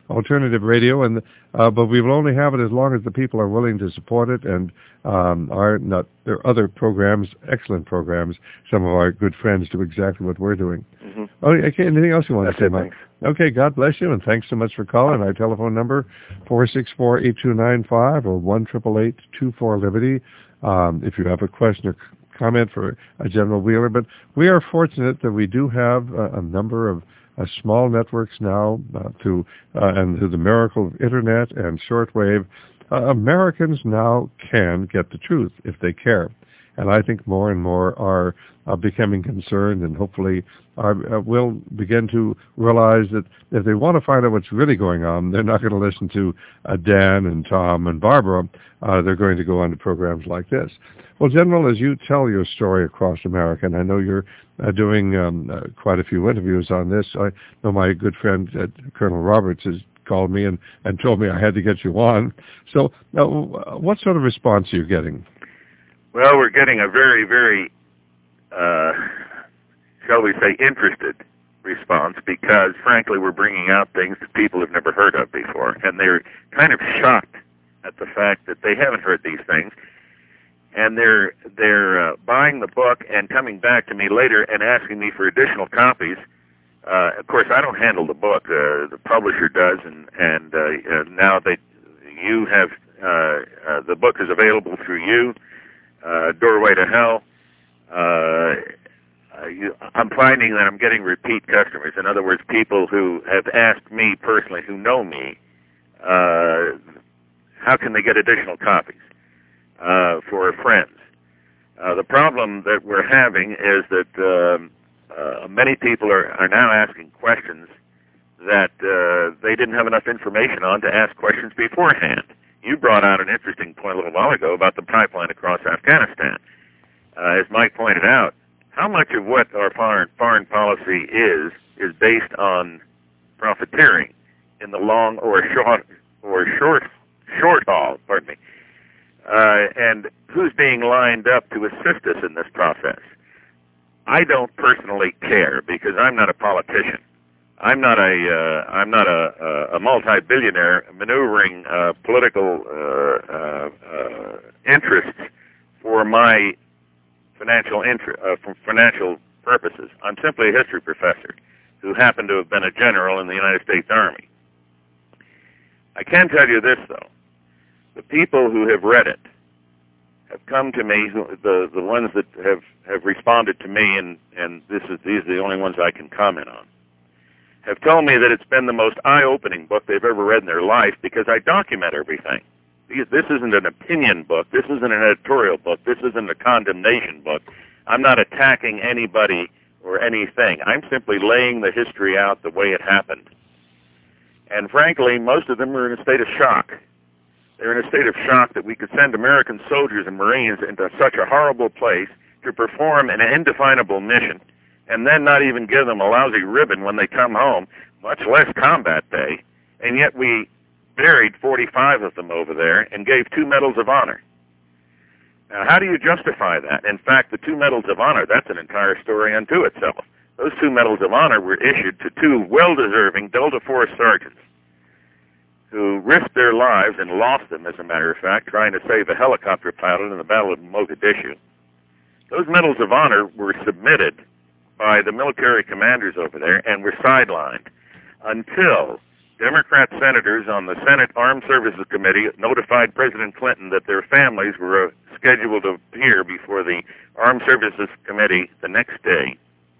alternative radio, and uh, but we will only have it as long as the people are willing to support it. And um, are not there are other programs, excellent programs. Some of our good friends do exactly what we're doing. Mm-hmm. Oh, okay. Anything else you want That's to say, it, Mike? Thanks. Okay. God bless you, and thanks so much for calling. Our telephone number four six four eight two nine five or one triple eight two four Liberty. Um, if you have a question or comment for a General Wheeler, but we are fortunate that we do have a, a number of uh, small networks now uh, through uh, and through the miracle of internet and shortwave. Uh, Americans now can get the truth if they care, and I think more and more are uh, becoming concerned, and hopefully are, uh, will begin to realize that if they want to find out what's really going on, they're not going to listen to uh, Dan and Tom and Barbara. Uh, they're going to go on to programs like this. Well, General, as you tell your story across America, and I know you're uh, doing um, uh, quite a few interviews on this, I know my good friend uh, Colonel Roberts has called me and, and told me I had to get you on. So uh, what sort of response are you getting? Well, we're getting a very, very, uh, shall we say, interested response because, frankly, we're bringing out things that people have never heard of before, and they're kind of shocked at the fact that they haven't heard these things. And they're they're uh, buying the book and coming back to me later and asking me for additional copies. Uh, of course, I don't handle the book; uh, the publisher does, and and uh, uh, now that you have uh, uh, the book is available through you, uh, Doorway to Hell. Uh, uh, you, I'm finding that I'm getting repeat customers. In other words, people who have asked me personally, who know me, uh, how can they get additional copies? Uh, for friends. Uh, the problem that we're having is that um, uh, many people are, are now asking questions that uh, they didn't have enough information on to ask questions beforehand. You brought out an interesting point a little while ago about the pipeline across Afghanistan. Uh, as Mike pointed out, how much of what our foreign, foreign policy is is based on profiteering in the long or short or short short haul, pardon me. Uh, and who's being lined up to assist us in this process? I don't personally care because I'm not a politician. I'm not a uh, I'm not a, a, a multi-billionaire maneuvering uh, political uh, uh, uh, interests for my financial interest uh, for financial purposes. I'm simply a history professor who happened to have been a general in the United States Army. I can tell you this though. The people who have read it have come to me, the the ones that have, have responded to me, and, and this is these are the only ones I can comment on, have told me that it's been the most eye-opening book they've ever read in their life because I document everything. This isn't an opinion book. This isn't an editorial book. This isn't a condemnation book. I'm not attacking anybody or anything. I'm simply laying the history out the way it happened. And frankly, most of them are in a state of shock. They're in a state of shock that we could send American soldiers and Marines into such a horrible place to perform an indefinable mission and then not even give them a lousy ribbon when they come home, much less combat pay, and yet we buried forty-five of them over there and gave two medals of honor. Now, how do you justify that? In fact, the two medals of honor, that's an entire story unto itself. Those two medals of honor were issued to two well-deserving Delta Force sergeants who risked their lives and lost them, as a matter of fact, trying to save a helicopter pilot in the Battle of Mogadishu. Those medals of honor were submitted by the military commanders over there and were sidelined until Democrat senators on the Senate Armed Services Committee notified President Clinton that their families were scheduled to appear before the Armed Services Committee the next day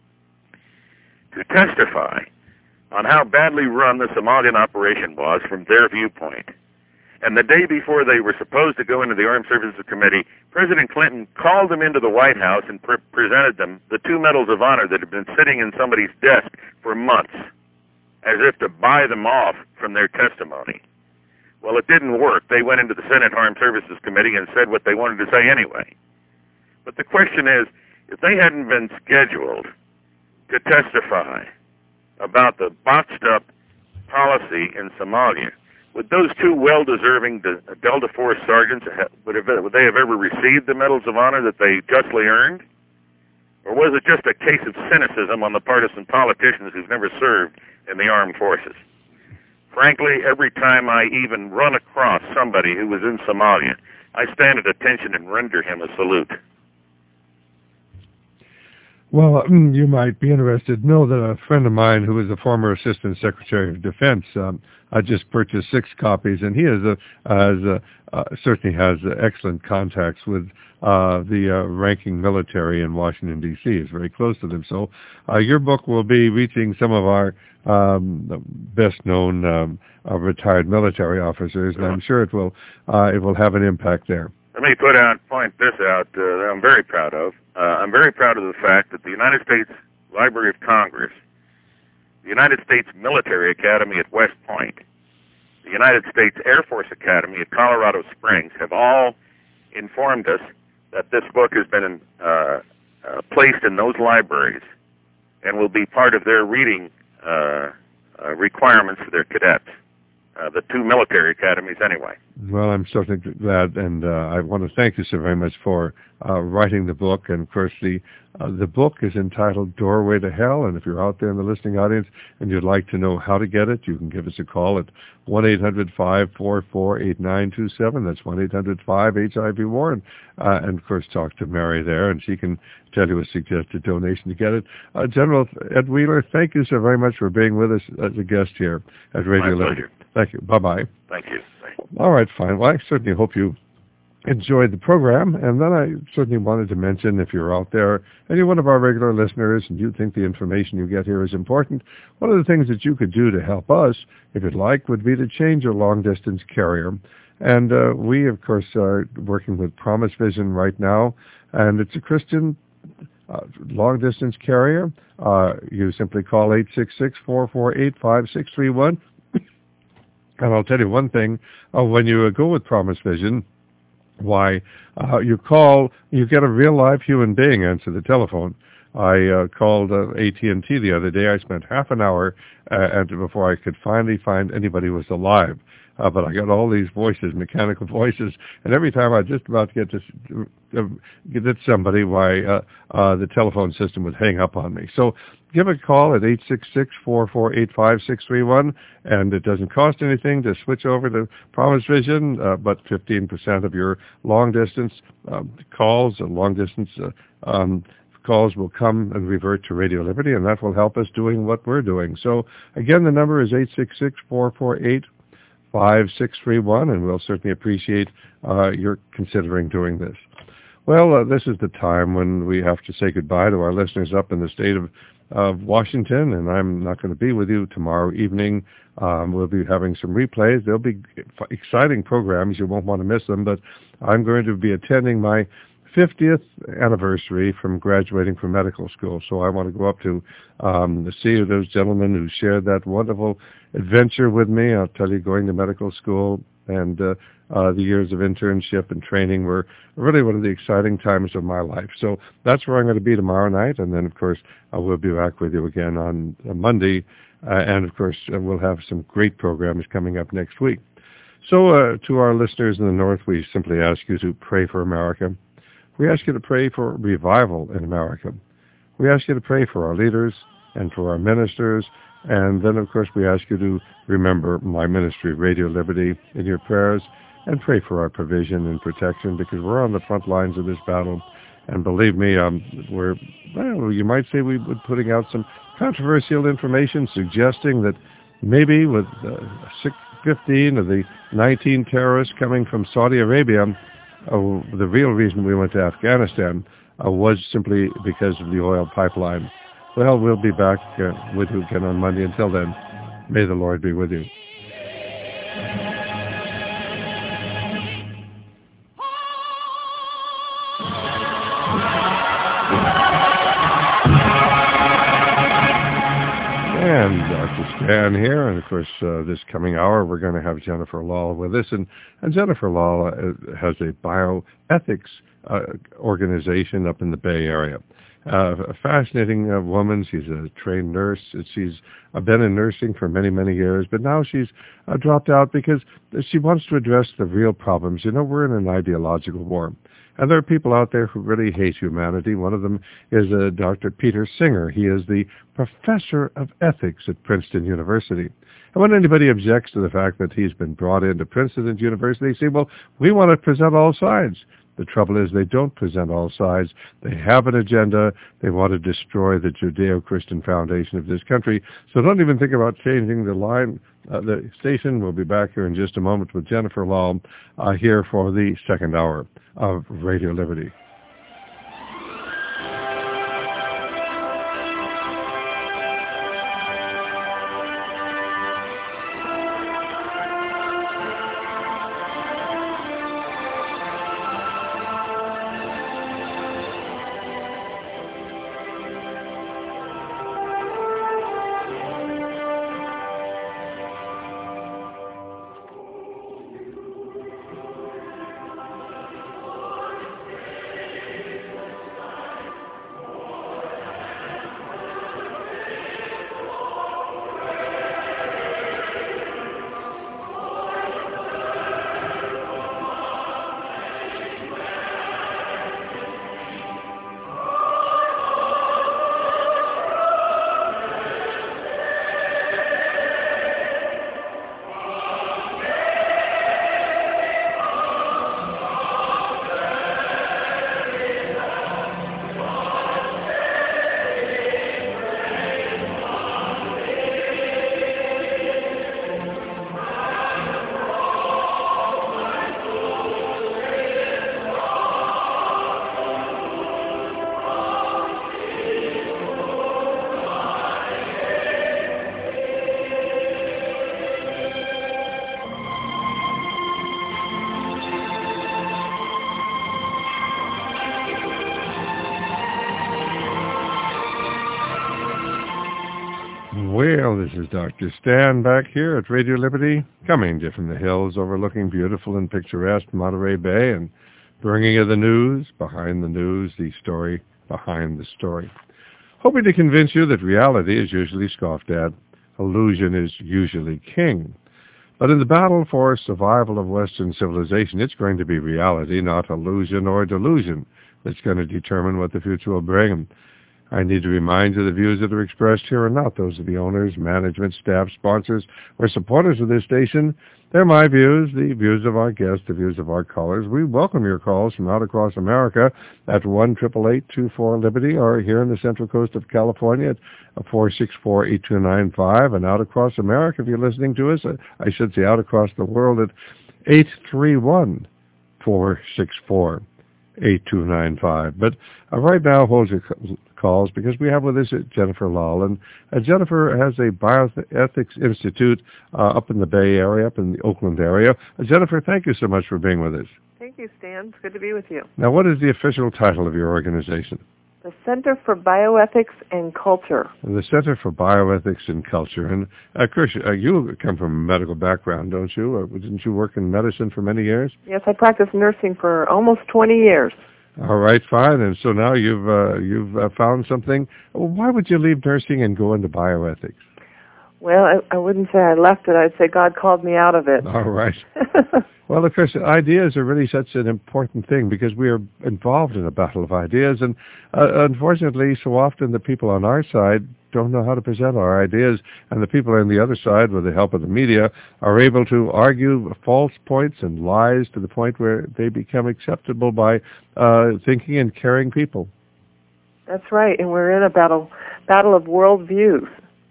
to testify on how badly run the Somalian operation was from their viewpoint. And the day before they were supposed to go into the Armed Services Committee, President Clinton called them into the White House and pre- presented them the two medals of honor that had been sitting in somebody's desk for months, as if to buy them off from their testimony. Well, it didn't work. They went into the Senate Armed Services Committee and said what they wanted to say anyway. But the question is, if they hadn't been scheduled to testify about the botched-up policy in Somalia, would those two well-deserving Delta Force sergeants, would, have, would they have ever received the medals of honor that they justly earned? Or was it just a case of cynicism on the partisan politicians who've never served in the armed forces? Frankly, every time I even run across somebody who was in Somalia, I stand at attention and render him a salute. Well, you might be interested to know that a friend of mine who is a former Assistant Secretary of Defense, um, I just purchased six copies, and he has a, has a, uh, certainly has excellent contacts with uh, the uh, ranking military in Washington, D C He's very close to them. So uh, your book will be reaching some of our um, best-known um, uh, retired military officers, and I'm sure it will uh, it will have an impact there. Let me put out, point this out uh, that I'm very proud of. Uh, I'm very proud of the fact that the United States Library of Congress, the United States Military Academy at West Point, the United States Air Force Academy at Colorado Springs have all informed us that this book has been uh, uh, placed in those libraries and will be part of their reading uh, uh, requirements for their cadets. Uh, the two military academies anyway. Well, I'm certainly glad, and uh, I want to thank you so very much for uh, writing the book. And, of course, the uh, the book is entitled Doorway to Hell, and if you're out there in the listening audience and you'd like to know how to get it, you can give us a call at one eight hundred five four four eight nine two seven. That's one eight hundred five H I V war, and, uh, and, of course, talk to Mary there, and she can tell you a suggested donation to get it. Uh, General Ed Wheeler, thank you so very much for being with us as a guest here at Radio Liberty. Thank you. Bye-bye. Thank you. Thank you. All right, fine. Well, I certainly hope you enjoyed the program. And then I certainly wanted to mention, if you're out there, any one of our regular listeners, and you think the information you get here is important, one of the things that you could do to help us, if you'd like, would be to change your long-distance carrier. And uh, we, of course, are working with Promise Vision right now, and it's a Christian uh, long-distance carrier. Uh, you simply call eight six six, four four eight, five six three one. And I'll tell you one thing, uh, when you uh, go with Promise Vision, why, uh, you call, you get a real-life human being answer the telephone. I uh, called uh, A T and T the other day. I spent half an hour uh, and before I could finally find anybody who was alive. Uh, but I got all these voices, mechanical voices, and every time I was just about to get to uh, get to somebody, why uh, uh, the telephone system would hang up on me. So give a call at eight six six, four four eight, five six three one, and it doesn't cost anything to switch over to Promise Vision, uh, but fifteen percent of your long-distance um, calls and long-distance uh, um, calls will come and revert to Radio Liberty, and that will help us doing what we're doing. So, again, the number is eight six six, four four eight, five six three one, and we'll certainly appreciate uh, your considering doing this. Well, uh, this is the time when we have to say goodbye to our listeners up in the state of, of Washington, and I'm not going to be with you tomorrow evening. Um, we'll be having some replays. There'll be exciting programs. You won't want to miss them, but I'm going to be attending my fiftieth anniversary from graduating from medical school. So I want to go up to um, see those gentlemen who shared that wonderful adventure with me. I'll tell you, going to medical school and uh, uh, the years of internship and training were really one of the exciting times of my life. So that's where I'm going to be tomorrow night. And then, of course, I will be back with you again on Monday. Uh, and, of course, uh, we'll have some great programs coming up next week. So uh, to our listeners in the North, we simply ask you to pray for America. We ask you to pray for revival in America. We ask you to pray for our leaders and for our ministers. And then, of course, we ask you to remember my ministry, Radio Liberty, in your prayers, and pray for our provision and protection, because we're on the front lines of this battle. And believe me, um, we're, well, you might say we've been putting out some controversial information suggesting that maybe with uh, fifteen of the nineteen terrorists coming from Saudi Arabia, Uh, the real reason we went to Afghanistan uh, was simply because of the oil pipeline. Well, we'll be back uh, with you again on Monday. Until then, may the Lord be with you. And Doctor Stan here, and of course, uh, this coming hour, we're going to have Jennifer Law with us. And, and Jennifer Law uh, has a bioethics uh, organization up in the Bay Area. Uh, a fascinating uh, woman. She's a trained nurse. She's uh, been in nursing for many, many years, but now she's uh, dropped out because she wants to address the real problems. You know, we're in an ideological war. And there are people out there who really hate humanity. One of them is uh, Doctor Peter Singer. He is the professor of ethics at Princeton University. And when anybody objects to the fact that he's been brought into Princeton University, they say, well, we want to present all sides. The trouble is they don't present all sides. They have an agenda. They want to destroy the Judeo-Christian foundation of this country. So don't even think about changing the line, uh, the station. We'll be back here in just a moment with Jennifer Lahl uh, here for the second hour of Radio Liberty. Well, this is Doctor Stan back here at Radio Liberty, coming to you from the hills overlooking beautiful and picturesque Monterey Bay and bringing you the news, behind the news, the story behind the story. Hoping to convince you that reality is usually scoffed at, illusion is usually king. But in the battle for survival of Western civilization, it's going to be reality, not illusion or delusion, that's going to determine what the future will bring. I need to remind you the views that are expressed here are not those of the owners, management, staff, sponsors, or supporters of this station. They're my views, the views of our guests, the views of our callers. We welcome your calls from out across America at one eight eight eight, two four, Liberty, or here in the Central Coast of California at four six four, eight two nine five, and out across America, if you're listening to us, I should say out across the world at eight three one, four six four, eight two nine five. But uh, right now, hold your calls because we have with us Jennifer Lahl. And uh, Jennifer has a Bioethics Institute uh, up in the Bay Area, up in the Oakland area. Uh, Jennifer, thank you so much for being with us. Thank you, Stan. It's good to be with you. Now, what is the official title of your organization? The Center for Bioethics and Culture. The Center for Bioethics and Culture. And, uh, Chris, uh, you come from a medical background, don't you? Or didn't you work in medicine for many years? Yes, I practiced nursing for almost twenty years. All right, fine. And so now you've uh, you've uh, found something. Well, why would you leave nursing and go into bioethics? Well, I, I wouldn't say I left it. I'd say God called me out of it. All right. Well, of course, ideas are really such an important thing because we are involved in a battle of ideas. And uh, unfortunately, so often the people on our side don't know how to present our ideas, and the people on the other side, with the help of the media, are able to argue false points and lies to the point where they become acceptable by uh, thinking and caring people. That's right, and we're in a battle battle of worldviews.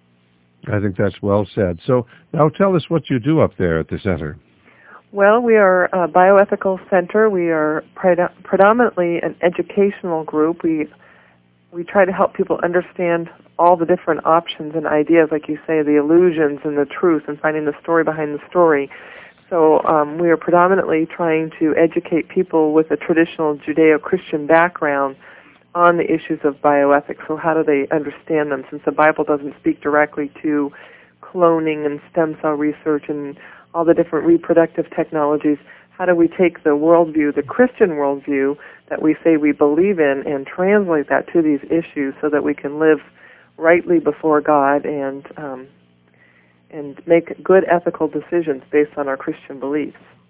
I think that's well said. So now tell us what you do up there at the center. Well, we are a bioethical center. We are pred- predominantly an educational group. We we try to help people understand all the different options and ideas, like you say, the illusions and the truth, and finding the story behind the story. So um, we are predominantly trying to educate people with a traditional Judeo-Christian background on the issues of bioethics. So how do they understand them? Since the Bible doesn't speak directly to cloning and stem cell research and all the different reproductive technologies, how do we take the worldview, the Christian worldview that we say we believe in, and translate that to these issues so that we can live rightly before God and um, and make good ethical decisions based on our Christian beliefs?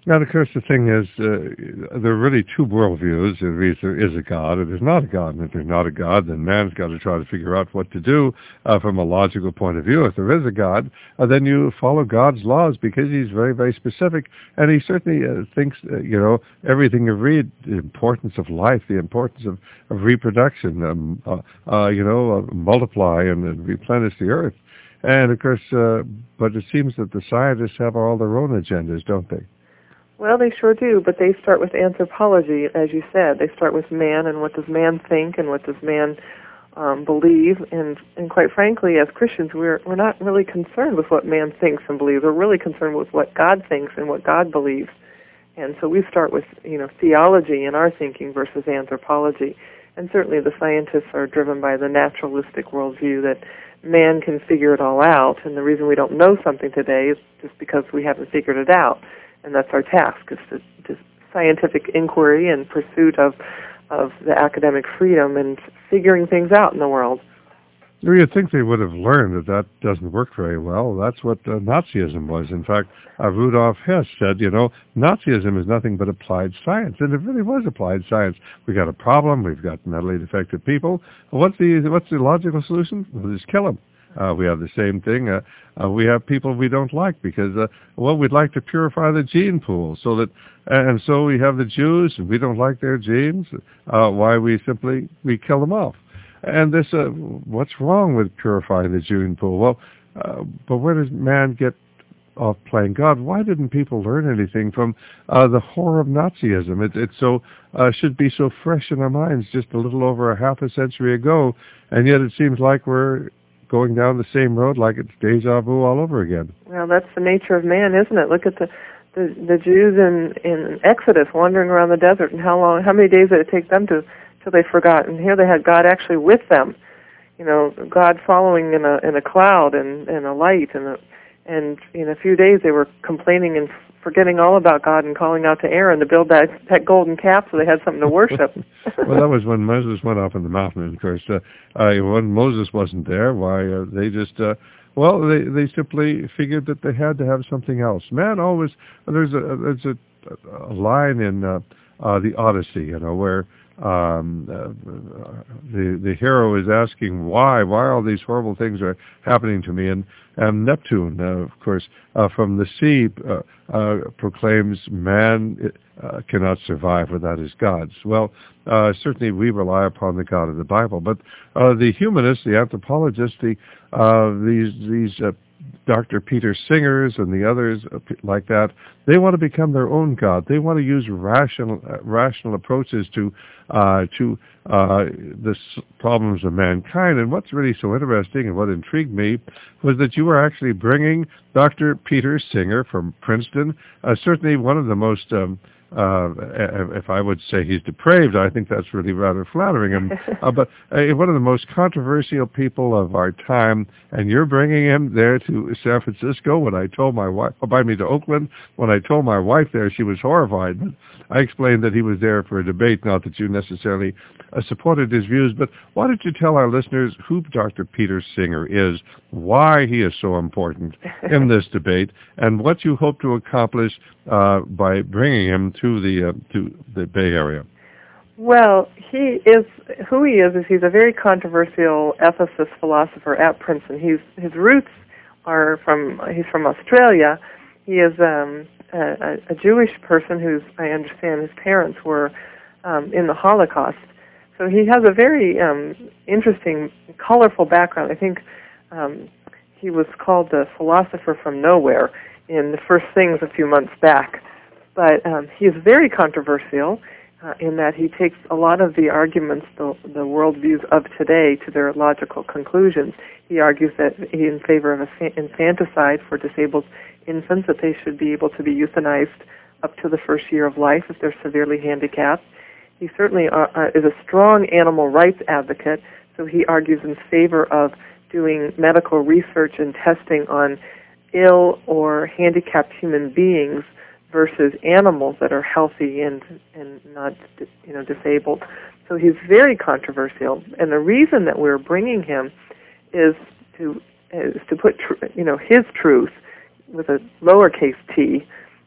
Now, of course, the thing is, uh, there are really two worldviews. There either is a God or there's not a God. And if there's not a God, then man's got to try to figure out what to do uh, from a logical point of view. If there is a God, uh, then you follow God's laws because he's very, very specific. And he certainly uh, thinks, uh, you know, everything you read, the importance of life, the importance of, of reproduction, um, uh, uh, you know, uh, multiply and, and replenish the earth. And, of course, uh, but it seems that the scientists have all their own agendas, don't they? Well, they sure do, but they start with anthropology, as you said. They start with man and what does man think and what does man um, believe. And, and quite frankly, as Christians, we're we're not really concerned with what man thinks and believes. We're really concerned with what God thinks and what God believes. And so we start with, you know, theology in our thinking versus anthropology. And certainly the scientists are driven by the naturalistic worldview that man can figure it all out. And the reason we don't know something today is just because we haven't figured it out. And that's our task, is to, to scientific inquiry and pursuit of of the academic freedom and figuring things out in the world. You'd think they would have learned that that doesn't work very well. That's what uh, Nazism was. In fact, uh, Rudolf Hess said, you know, Nazism is nothing but applied science. And it really was applied science. We got a problem. We've got mentally defective people. What's the, what's the logical solution? We'll just kill them. Uh, we have the same thing. Uh, uh, we have people we don't like because, uh, well, we'd like to purify the gene pool, so that, and so we have the Jews, and we don't like their genes. Uh, why we simply we kill them off. And this, uh, what's wrong with purifying the gene pool? Well, uh, but where does man get off playing God? Why didn't people learn anything from uh, the horror of Nazism? It, it so uh, should be so fresh in our minds, just a little over a half a century ago, and yet it seems like we're going down the same road like it's deja vu all over again. Well, that's the nature of man, isn't it? Look at the the, the Jews in, in Exodus wandering around the desert, and how long, how many days did it take them to till they forgot? And here they had God actually with them, you know, God following in a in a cloud and, and a light, and a, and in a few days they were complaining and forgetting all about God and calling out to Aaron to build that, that golden calf so they had something to worship. Well, that was when Moses went up in the mountain, and of course, uh, uh, when Moses wasn't there, why, uh, they just, uh, well, they, they simply figured that they had to have something else. Man always, there's a, there's a, a line in uh, uh, the Odyssey, you know, where Um, uh, the the hero is asking why why all these horrible things are happening to me, and, and Neptune, uh, of course, uh, from the sea uh, uh, proclaims man uh, cannot survive without his gods. Well, uh, certainly we rely upon the God of the Bible, but uh, the humanists, the anthropologists, the uh, these these uh, Doctor Peter Singers and the others like that, they want to become their own God. They want to use rational uh, rational approaches to uh, to uh, the problems of mankind. And what's really so interesting and what intrigued me was that you were actually bringing Doctor Peter Singer from Princeton, uh, certainly one of the most um, Uh, if I would say he's depraved, I think that's really rather flattering him. uh, but uh, one of the most controversial people of our time, and you're bringing him there to San Francisco. When I told my wife, oh, by me to Oakland, when I told my wife there, she was horrified. But I explained that he was there for a debate, not that you necessarily uh, supported his views. But why don't you tell our listeners who Doctor Peter Singer is, why he is so important in this debate, and what you hope to accomplish uh, by bringing him to the uh, to the Bay Area? Well, he is who he is. Is he's a very controversial ethicist philosopher at Princeton. He's his roots are from he's from Australia. He is um, a, a Jewish person who's, I understand, his parents were um, in the Holocaust. So he has a very um, interesting, colorful background. I think um, he was called the philosopher from nowhere in the First Things a few months back. But um, he is very controversial uh, in that he takes a lot of the arguments, the, the worldviews of today, to their logical conclusions. He argues that he's in favor of infanticide for disabled infants, that they should be able to be euthanized up to the first year of life if they're severely handicapped. He certainly uh, uh, is a strong animal rights advocate, so he argues in favor of doing medical research and testing on ill or handicapped human beings versus animals that are healthy and and not, you know, disabled. So he's very controversial, and the reason that we're bringing him is to is to put tr- you know his truth with a lowercase t,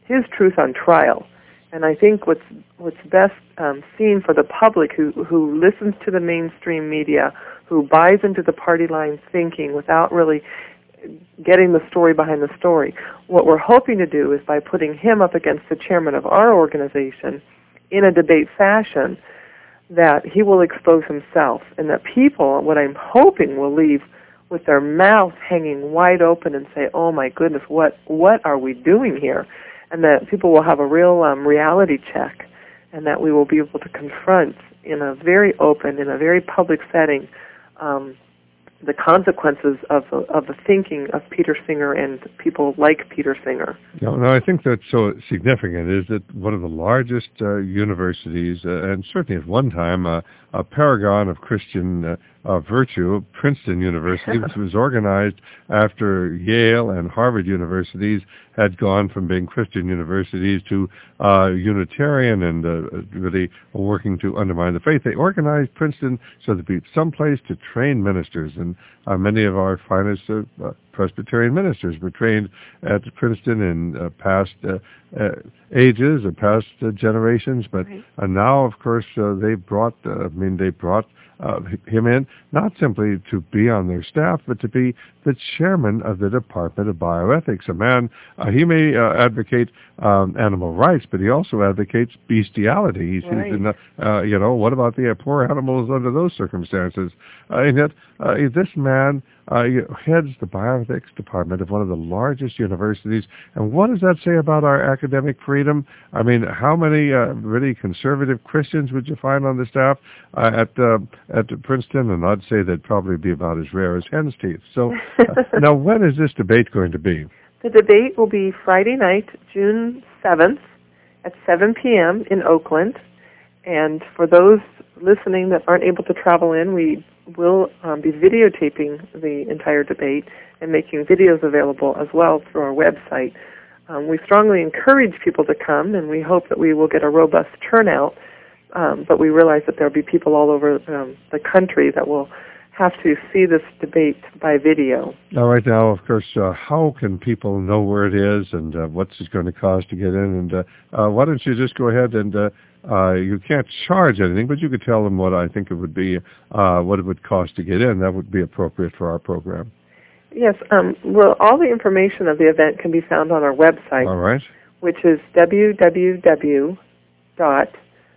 his truth on trial. And I think what's what's best um, seen for the public who who listens to the mainstream media, who buys into the party line thinking without really getting the story behind the story. What we're hoping to do is by putting him up against the chairman of our organization in a debate fashion, that he will expose himself, and that people, what I'm hoping, will leave with their mouths hanging wide open and say, oh my goodness, what what are we doing here? And that people will have a real um, reality check, and that we will be able to confront in a very open, in a very public setting, um, the consequences of the, of the thinking of Peter Singer and people like Peter Singer. No, no, I think that's so significant is that one of the largest uh, universities, uh, and certainly at one time uh, a paragon of Christian uh, uh, virtue, Princeton University, which was organized after Yale and Harvard universities had gone from being Christian universities to uh, Unitarian and uh, really working to undermine the faith. They organized Princeton so there'd be some place to train ministers, and uh, many of our finest uh, uh, Presbyterian ministers were trained at Princeton in uh, past uh, uh, ages or past uh, generations. But right. uh, now, of course, uh, they brought. Uh, I mean, they brought uh, him in not simply to be on their staff, but to be the chairman of the Department of Bioethics. A man, uh, he may uh, advocate um, animal rights, but he also advocates bestiality. He says, right. in, uh, you know, what about the uh, poor animals under those circumstances? Uh, and yet, uh, this man uh, heads the bioethics department of one of the largest universities. And what does that say about our academic freedom? I mean, how many uh, really conservative Christians would you find on the staff uh, at uh, at Princeton? And I'd say they'd probably be about as rare as hen's teeth. So uh, now, when is this debate going to be? The debate will be Friday night, June seventh at seven p.m. in Oakland. And for those listening that aren't able to travel in, we will um, be videotaping the entire debate and making videos available as well through our website. Um, we strongly encourage people to come, and we hope that we will get a robust turnout, um, but we realize that there will be people all over um, the country that will have to see this debate by video. Now, right now, of course, uh, how can people know where it is and uh, what's it going to cost to get in? And uh, uh, why don't you just go ahead and uh, uh, you can't charge anything, but you could tell them what I think it would be, uh, what it would cost to get in. That would be appropriate for our program. Yes. Um, well, all the information of the event can be found on our website. All right. Which is w w w dot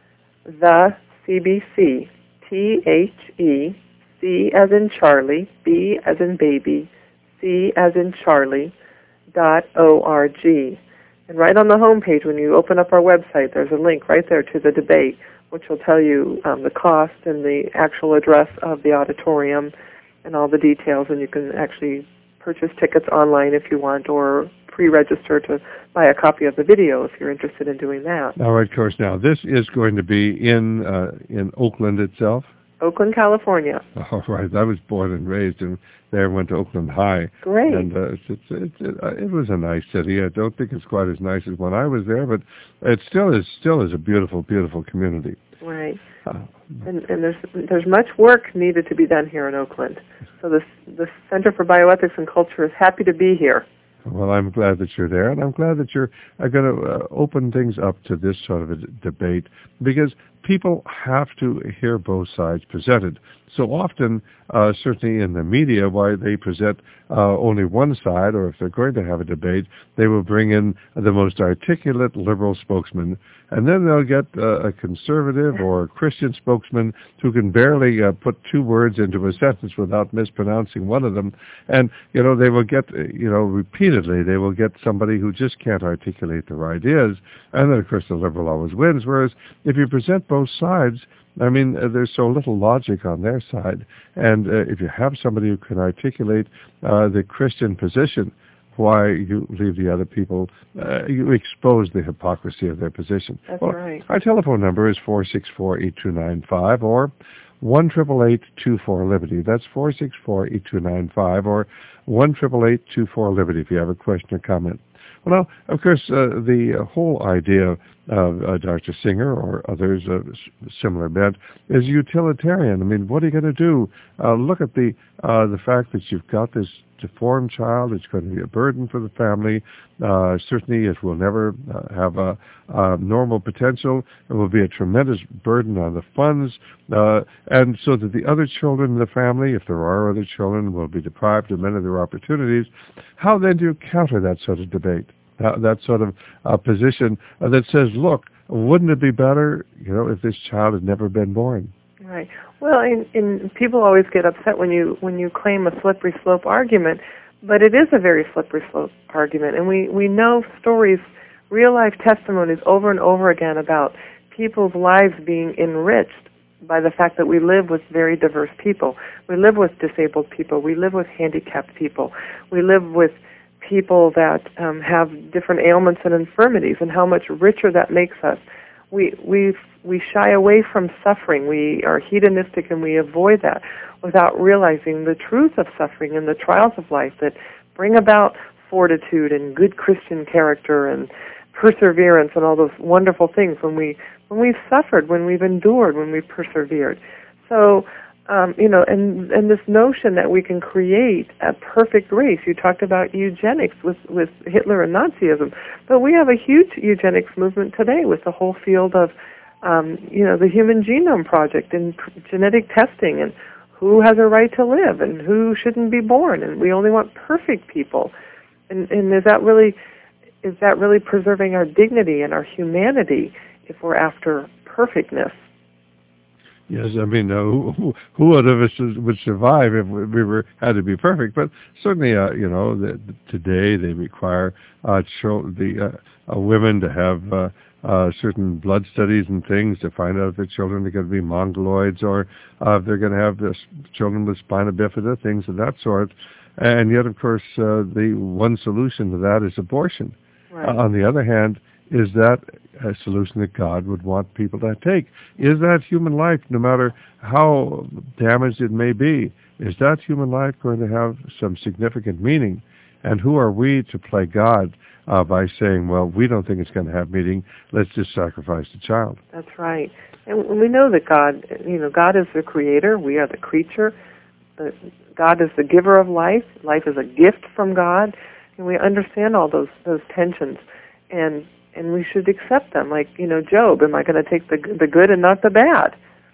the c b c, T H E, C as in Charlie, B as in baby, C as in Charlie, dot O R G. And right on the home page, when you open up our website, there's a link right there to the debate, which will tell you um, the cost and the actual address of the auditorium and all the details, and you can actually purchase tickets online if you want, or pre-register to buy a copy of the video if you're interested in doing that. All right, of course. Now, this is going to be in uh, in Oakland itself? Oakland, California. Oh, right. I was born and raised in there, went to Oakland High. Great. And uh, it's, it's, it's, it, uh, it was a nice city. I don't think it's quite as nice as when I was there, but it still is still is a beautiful, beautiful community. Right. Uh, and, and there's there's much work needed to be done here in Oakland. So this the Center for Bioethics and Culture is happy to be here. Well, I'm glad that you're there, and I'm glad that you're uh, going to uh, open things up to this sort of a d- debate, because people have to hear both sides presented. So often, uh, certainly in the media, why they present uh, only one side, or if they're going to have a debate, they will bring in the most articulate liberal spokesman, and then they'll get uh, a conservative or a Christian spokesman who can barely uh, put two words into a sentence without mispronouncing one of them. And, you know, they will get, you know, repeatedly, they will get somebody who just can't articulate their ideas, and then, of course, the liberal always wins. Whereas if you present both sides, I mean, uh, there's so little logic on their side. And uh, if you have somebody who can articulate uh, the Christian position, why you leave the other people, uh, you expose the hypocrisy of their position. That's well, right. Our telephone number is four six four, eight two nine five or one eight eight eight, two four, Liberty. That's four six four, eight two nine five or one eight eight eight, two four, Liberty if you have a question or comment. Well, now, of course, uh, the whole idea uh, uh, Doctor Singer or others of similar bent, is utilitarian. I mean, what are you going to do? Uh, look at the uh, the fact that you've got this deformed child. It's going to be a burden for the family. Uh, certainly, it will never uh, have a, a normal potential. It will be a tremendous burden on the funds, uh, and so that the other children in the family, if there are other children, will be deprived of many of their opportunities. How then do you counter that sort of debate? Uh, that sort of uh, position uh, that says, look, wouldn't it be better, you know, if this child had never been born? Right. Well, and, and people always get upset when you when you claim a slippery slope argument, but it is a very slippery slope argument, and we, we know stories, real life testimonies over and over again about people's lives being enriched by the fact that we live with very diverse people. We live with disabled people. We live with handicapped people. We live with people that um, have different ailments and infirmities, and how much richer that makes us. We we we shy away from suffering. We are hedonistic and we avoid that without realizing the truth of suffering and the trials of life that bring about fortitude and good Christian character and perseverance and all those wonderful things when we when we've suffered, when we've endured, when we've persevered. So Um, you know, and, and this notion that we can create a perfect race. You talked about eugenics with, with Hitler and Nazism, but we have a huge eugenics movement today with the whole field of, um, you know, the Human Genome Project and genetic testing and who has a right to live and who shouldn't be born, and we only want perfect people. And, and is that really is that really preserving our dignity and our humanity if we're after perfectness? Yes, I mean, uh, who, who of us would survive if we were had to be perfect? But certainly, uh, you know, the, today they require uh, cho- the uh, uh, women to have uh, uh, certain blood studies and things to find out if their children are going to be mongoloids or uh, if they're going to have this children with spina bifida, things of that sort. And yet, of course, uh, the one solution to that is abortion. Right. Uh, on the other hand, is that a solution that God would want people to take? Is that human life, no matter how damaged it may be, is that human life going to have some significant meaning? And who are we to play God uh, by saying, well, we don't think it's going to have meaning, let's just sacrifice the child? That's right. And we know that God, you know, God is the creator, we are the creature. God is the giver of life. Life is a gift from God. And we understand all those, those tensions. And And we should accept them, like, you know, Job. Am I going to take the the good and not the bad?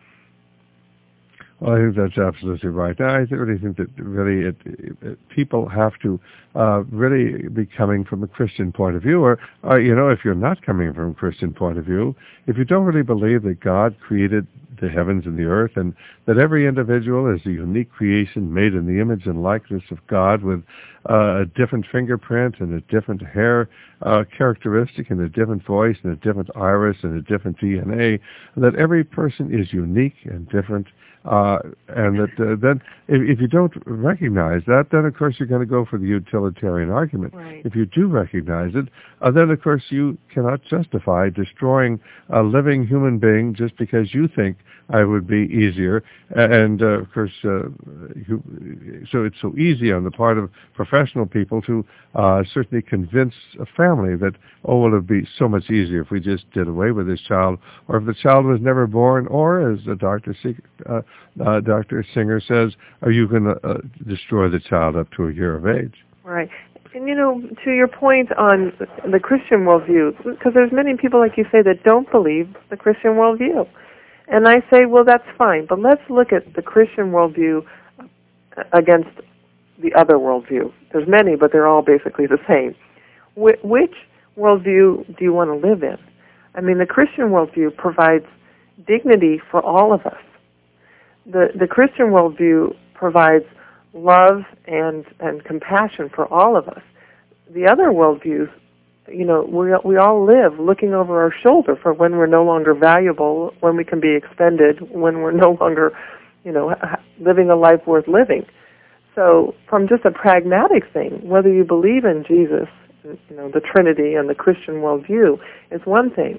Well, I think that's absolutely right. I really think that really it, it, people have to uh, really be coming from a Christian point of view, or, uh, you know, if you're not coming from a Christian point of view, if you don't really believe that God created the heavens and the earth, and that every individual is a unique creation made in the image and likeness of God with uh, a different fingerprint and a different hair uh, characteristic and a different voice and a different iris and a different D N A, that every person is unique and different, uh, and that uh, then if, if you don't recognize that, then of course you're going to go for the utilitarian argument. Right. If you do recognize it, uh, then of course you cannot justify destroying a living human being just because you think I would be easier. And uh, of course, uh, you, so it's so easy on the part of professional people to uh, certainly convince a family that, oh, well, it would be so much easier if we just did away with this child, or if the child was never born, or as uh, Doctor Se- uh, uh, Doctor Singer says, are you going to uh, destroy the child up to a year of age? Right. And, you know, to your point on the Christian worldview, because there's many people, like you say, that don't believe the Christian worldview. And I say, well, that's fine, but let's look at the Christian worldview against the other worldview. There's many, but they're all basically the same. Wh- which worldview do you want to live in? I mean, the Christian worldview provides dignity for all of us. The the Christian worldview provides love and, and compassion for all of us. The other worldviews, you know, we we all live looking over our shoulder for when we're no longer valuable, when we can be expended, when we're no longer, you know, living a life worth living. So from just a pragmatic thing, whether you believe in Jesus, you know, the Trinity and the Christian worldview is one thing,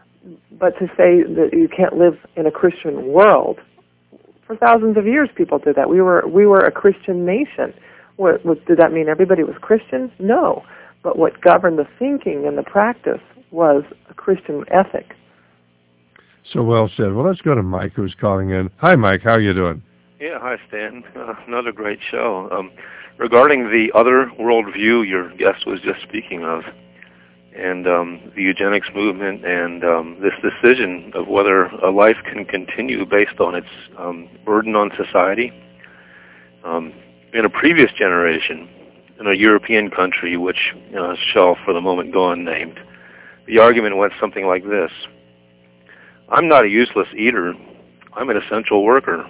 but to say that you can't live in a Christian world, for thousands of years people did that. We were we were a Christian nation. What, what, did that mean everybody was Christian? No. But what governed the thinking and the practice was a Christian ethic. So well said. Well, let's go to Mike, who's calling in. Hi, Mike. How are you doing? Yeah, hi, Stan. Uh, another great show. Um, regarding the other worldview your guest was just speaking of, and um, the eugenics movement, and um, this decision of whether a life can continue based on its um, burden on society. Um, in a previous generation, in a European country, which uh, shall for the moment go unnamed, the argument went something like this: I'm not a useless eater, I'm an essential worker.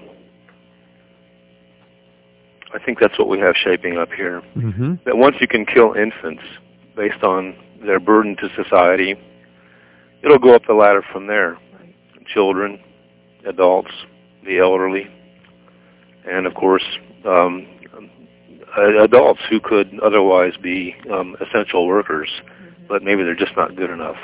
I think that's what we have shaping up here. Mm-hmm. That once you can kill infants based on their burden to society, it'll go up the ladder from there. Children, adults, the elderly, and of course, um, adults who could otherwise be um, essential workers, mm-hmm. but maybe they're just not good enough.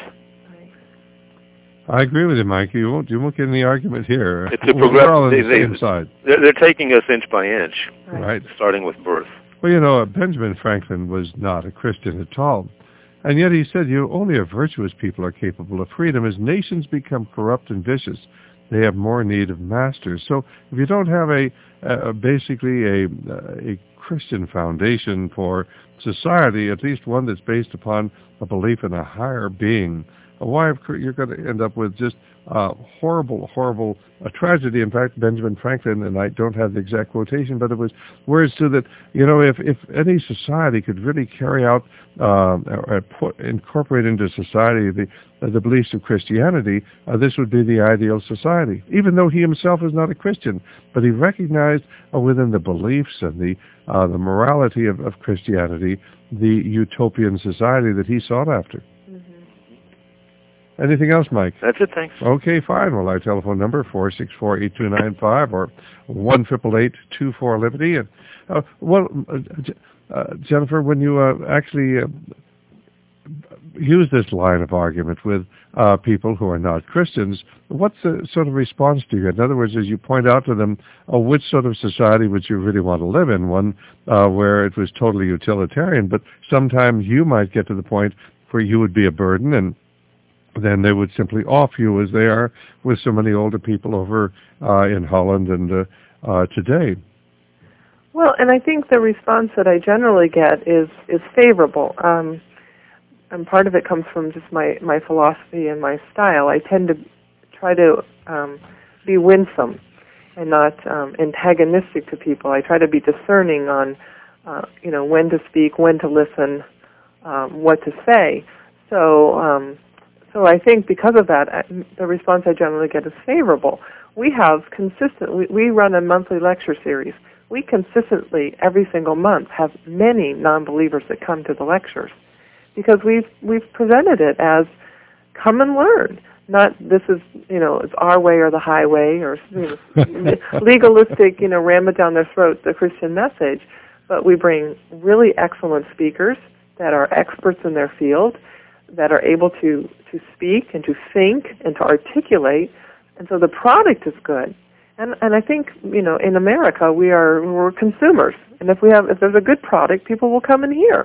I agree with you, Mike. You won't, you won't get any argument here. It's a progressive. We're all on they, the they, same side. They're, they're taking us inch by inch, right? Starting with birth. Well, you know, Benjamin Franklin was not a Christian at all. And yet he said, you know, only a virtuous people are capable of freedom. As nations become corrupt and vicious, they have more need of masters. So if you don't have a, a basically a, a Christian foundation for society, at least one that's based upon a belief in a higher being, why you're going to end up with just uh, horrible, horrible uh, tragedy. In fact, Benjamin Franklin, and I don't have the exact quotation, but it was words to that, you know, if, if any society could really carry out, uh, or put, incorporate into society the, uh, the beliefs of Christianity, uh, this would be the ideal society, even though he himself is not a Christian. But he recognized uh, within the beliefs and the, uh, the morality of, of Christianity, the utopian society that he sought after. Anything else, Mike? That's it, thanks. Okay, fine. Well, our telephone number, four six four, eight two nine five or one eight eight eight, two four, Liberty. And, uh, well, uh, uh, Jennifer, when you uh, actually uh, use this line of argument with uh, people who are not Christians, what's the sort of response do you get? In other words, as you point out to them, uh, which sort of society would you really want to live in? One uh, where it was totally utilitarian, but sometimes you might get to the point where you would be a burden, and then they would simply off you, as they are with so many older people over uh, in Holland and uh, uh, today. Well, and I think the response that I generally get is is favorable. Um, and part of it comes from just my, my philosophy and my style. I tend to try to um, be winsome and not um, antagonistic to people. I try to be discerning on, uh, you know, when to speak, when to listen, um, what to say. So. Um, So I think because of that, the response I generally get is favorable. We have consistent, we, we run a monthly lecture series. We consistently, every single month, have many non-believers that come to the lectures because we've, we've presented it as come and learn. Not this is, you know, it's our way or the highway or you know, legalistic, you know, ram it down their throat, the Christian message. But we bring really excellent speakers that are experts in their field, that are able to, to speak and to think and to articulate, and so the product is good. And and I think, you know, in America we are we're consumers, and if we have if there's a good product, people will come and hear.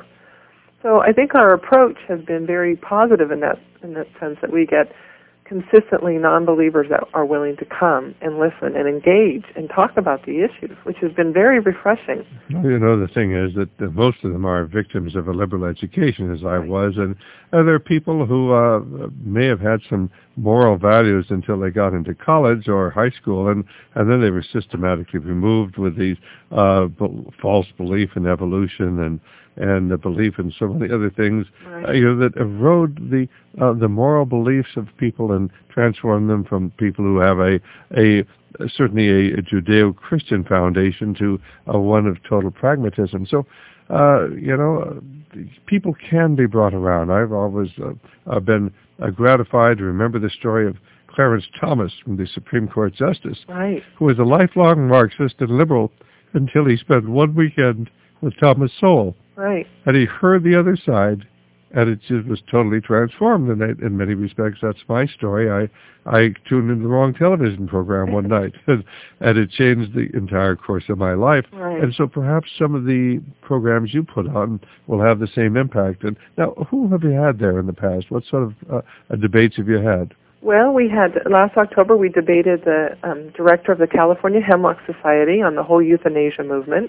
So I think our approach has been very positive in that in that sense that we get consistently non-believers that are willing to come and listen and engage and talk about the issues, which has been very refreshing. Well, you know, the thing is that uh, most of them are victims of a liberal education, as I was, and uh, there are people who uh, may have had some moral values until they got into college or high school, and, and then they were systematically removed with these uh, b- false belief in evolution and and the belief in so many other things, right. uh, you know, that erode the uh, the moral beliefs of people and transform them from people who have a a certainly a, a Judeo-Christian foundation to uh, one of total pragmatism. So, uh, you know, uh, people can be brought around. I've always uh, uh, been uh, gratified to remember the story of Clarence Thomas, from the Supreme Court Justice, right. who was a lifelong Marxist and liberal until he spent one weekend with Thomas Sowell. Right. And he heard the other side, and it just was totally transformed. And I, in many respects, that's my story. I I tuned into the wrong television program one night, and, and it changed the entire course of my life. Right. And so perhaps some of the programs you put on will have the same impact. And now, who have you had there in the past? What sort of uh, uh, debates have you had? Well, we had, last October, we debated the um, director of the California Hemlock Society on the whole euthanasia movement.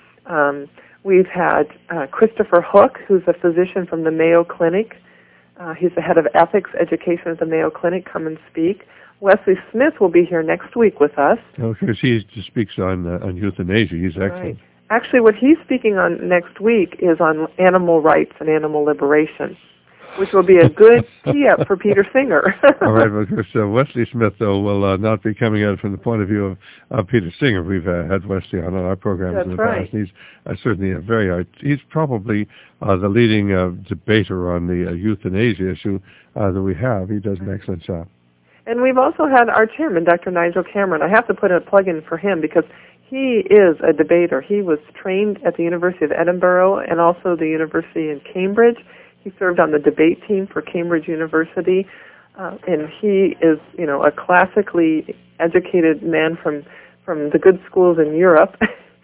Um, we've had uh, Christopher Hook, who's a physician from the Mayo Clinic. Uh, he's the head of ethics education at the Mayo Clinic, come and speak. Wesley Smith will be here next week with us. Oh, because he speaks on uh, on euthanasia. He's excellent. Right. Actually, what he's speaking on next week is on animal rights and animal liberation, which will be a good tee-up for Peter Singer. All right, well, of course, uh, Wesley Smith, though, will uh, not be coming out from the point of view of uh, Peter Singer. We've uh, had Wesley on our programs That's in the right. past. He's uh, certainly a very, art- he's probably uh, the leading uh, debater on the uh, euthanasia issue uh, that we have. He does an excellent job. And we've also had our chairman, Doctor Nigel Cameron. I have to put a plug in for him because he is a debater. He was trained at the University of Edinburgh and also the University in Cambridge. He served on the debate team for Cambridge University, uh, and he is, you know, a classically educated man from from the good schools in Europe,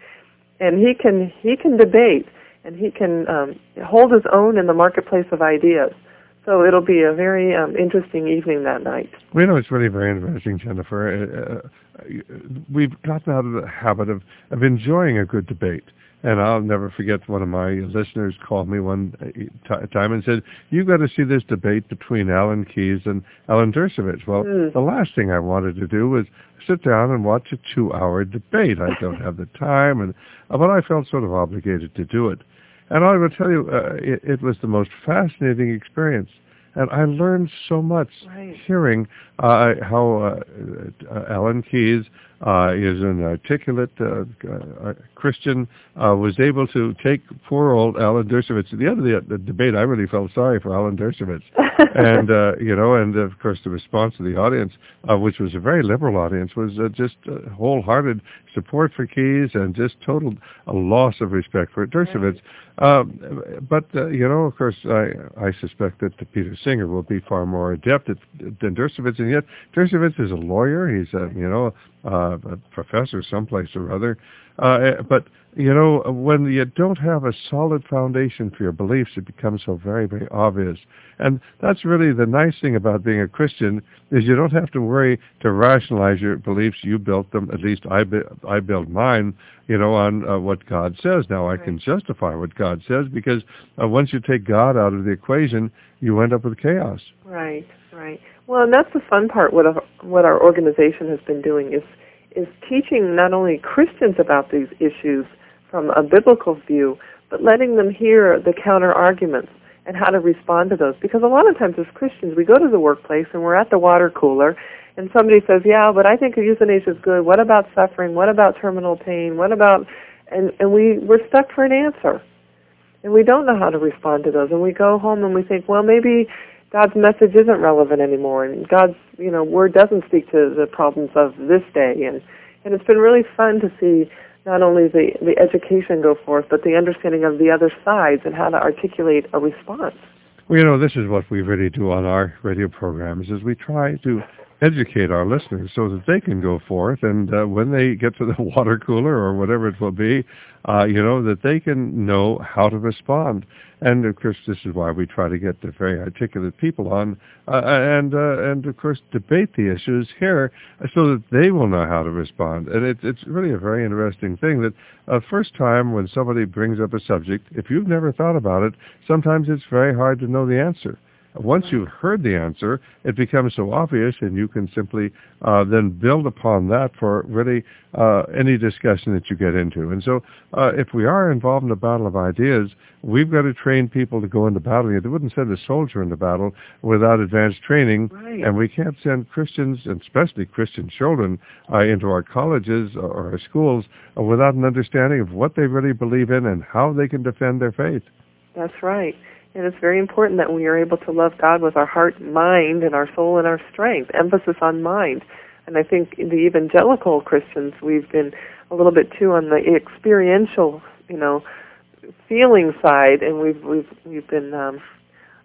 and he can he can debate and he can um, hold his own in the marketplace of ideas. So it'll be a very um, interesting evening that night. Well, you know, it's really very interesting, Jennifer. Uh, uh, we've gotten out of the habit of, of enjoying a good debate. And I'll never forget one of my listeners called me one t- time and said, "You've got to see this debate between Alan Keyes and Alan Dershowitz." Well, Mm. the last thing I wanted to do was sit down and watch a two-hour debate. I don't have the time, and uh, but I felt sort of obligated to do it. And I will tell you, uh, it, it was the most fascinating experience. And I learned so much Right. hearing uh, how uh, uh, Alan Keyes uh, is an articulate uh, uh, Christian, uh, was able to take poor old Alan Dershowitz. The other the, the debate, I really felt sorry for Alan Dershowitz. and, uh, you know, and of course the response of the audience, uh, which was a very liberal audience, was uh, just uh, wholehearted support for Keyes and just total a loss of respect for Dershowitz. Right. Um, but, uh, you know, of course, I, I suspect that Peter Singer will be far more adept at, than Dershowitz, and yet Dershowitz is a lawyer. He's, a, you know, uh, a professor someplace or other. Uh, but, you know, when you don't have a solid foundation for your beliefs, it becomes so very, very obvious. And that's really the nice thing about being a Christian, is you don't have to worry to rationalize your beliefs. You built them, at least I, I built mine, you know, on uh, what God says. Now I right. can justify what God says, because uh, once you take God out of the equation, you end up with chaos. Right, right. Well, and that's the fun part. What our, what our organization has been doing is is teaching not only Christians about these issues from a biblical view, but letting them hear the counter arguments and how to respond to those. Because a lot of times as Christians, we go to the workplace and we're at the water cooler, and somebody says, "Yeah, but I think euthanasia is good. What about suffering? What about terminal pain? What about..." And, and we, we're stuck for an answer. And we don't know how to respond to those. And we go home and we think, well, maybe God's message isn't relevant anymore, and God's, you know, word doesn't speak to the problems of this day. And, and it's been really fun to see not only the, the education go forth, but the understanding of the other sides and how to articulate a response. Well, you know, this is what we really do on our radio programs, is we try to educate our listeners so that they can go forth, and uh, when they get to the water cooler or whatever it will be, uh, you know, that they can know how to respond. And of course, this is why we try to get the very articulate people on, uh, and uh, and of course debate the issues here, so that they will know how to respond. And it's it's really a very interesting thing that uh, first time when somebody brings up a subject, if you've never thought about it, sometimes it's very hard to know the answer. Once you've heard the answer, it becomes so obvious, and you can simply uh, then build upon that for really uh, any discussion that you get into. And so uh, if we are involved in a battle of ideas, we've got to train people to go into battle. You wouldn't send a soldier into battle without advanced training, right. and we can't send Christians, and especially Christian children, uh, into our colleges or our schools uh, without an understanding of what they really believe in and how they can defend their faith. That's right. And it's very important that we are able to love God with our heart, mind, and our soul and our strength, emphasis on mind. And I think in the evangelical Christians, we've been a little bit too on the experiential, you know, feeling side, and we've we've we've been um,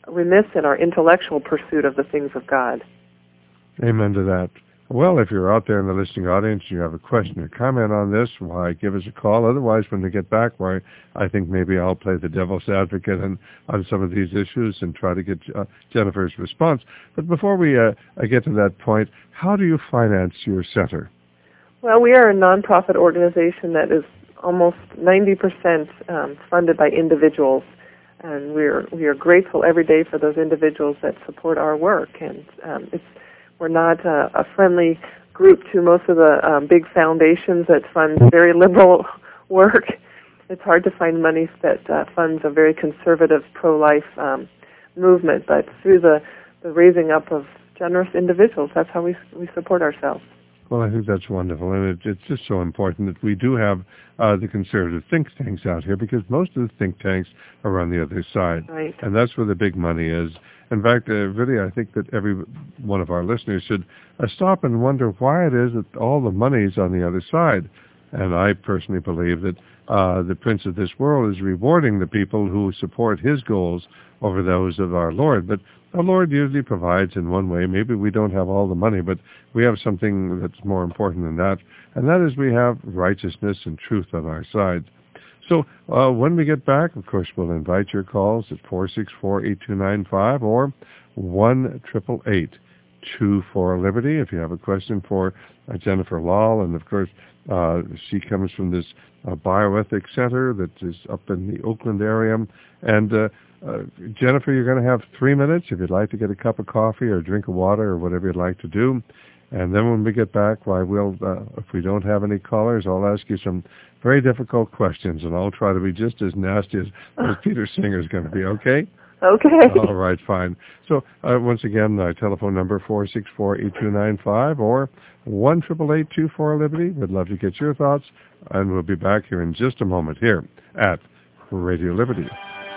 remiss in our intellectual pursuit of the things of God. Amen to that. Well, if you're out there in the listening audience, you have a question or comment on this, why, give us a call. Otherwise, when we get back, why, I think maybe I'll play the devil's advocate and, on some of these issues and try to get uh, Jennifer's response. But before we uh, get to that point, how do you finance your center? Well, we are a nonprofit organization that is almost ninety percent um, funded by individuals, and we're we are grateful every day for those individuals that support our work. And um, it's we're not a, a friendly group to most of the um, big foundations that fund very liberal work. It's hard to find money that uh, funds a very conservative pro-life um, movement, but through the, the raising up of generous individuals, that's how we we support ourselves. Well, I think that's wonderful, and it, it's just so important that we do have uh, the conservative think tanks out here, because most of the think tanks are on the other side, right. And that's where the big money is. In fact, uh, really, I think that every one of our listeners should uh, stop and wonder why it is that all the money is on the other side. And I personally believe that uh, the Prince of this world is rewarding the people who support his goals over those of our Lord. But our Lord usually provides in one way. Maybe we don't have all the money, but we have something that's more important than that, and that is we have righteousness and truth on our side. So uh, when we get back, of course, we'll invite your calls at four six four, eight two nine five or one eight eight eight, two four, Liberty if you have a question for uh, Jennifer Lahl. And, of course, uh, she comes from this uh, bioethics center that is up in the Oakland area. And, uh, uh, Jennifer, you're going to have three minutes if you'd like to get a cup of coffee or a drink of water or whatever you'd like to do. And then when we get back, why, we'll, uh, if we don't have any callers, I'll ask you some very difficult questions, and I'll try to be just as nasty as, as Peter Singer is going to be, okay? Okay. All right, fine. So uh, once again, uh, telephone number four six four, eight two nine five or one eight eight eight, two four, Liberty. We'd love to get your thoughts, and we'll be back here in just a moment here at Radio Liberty.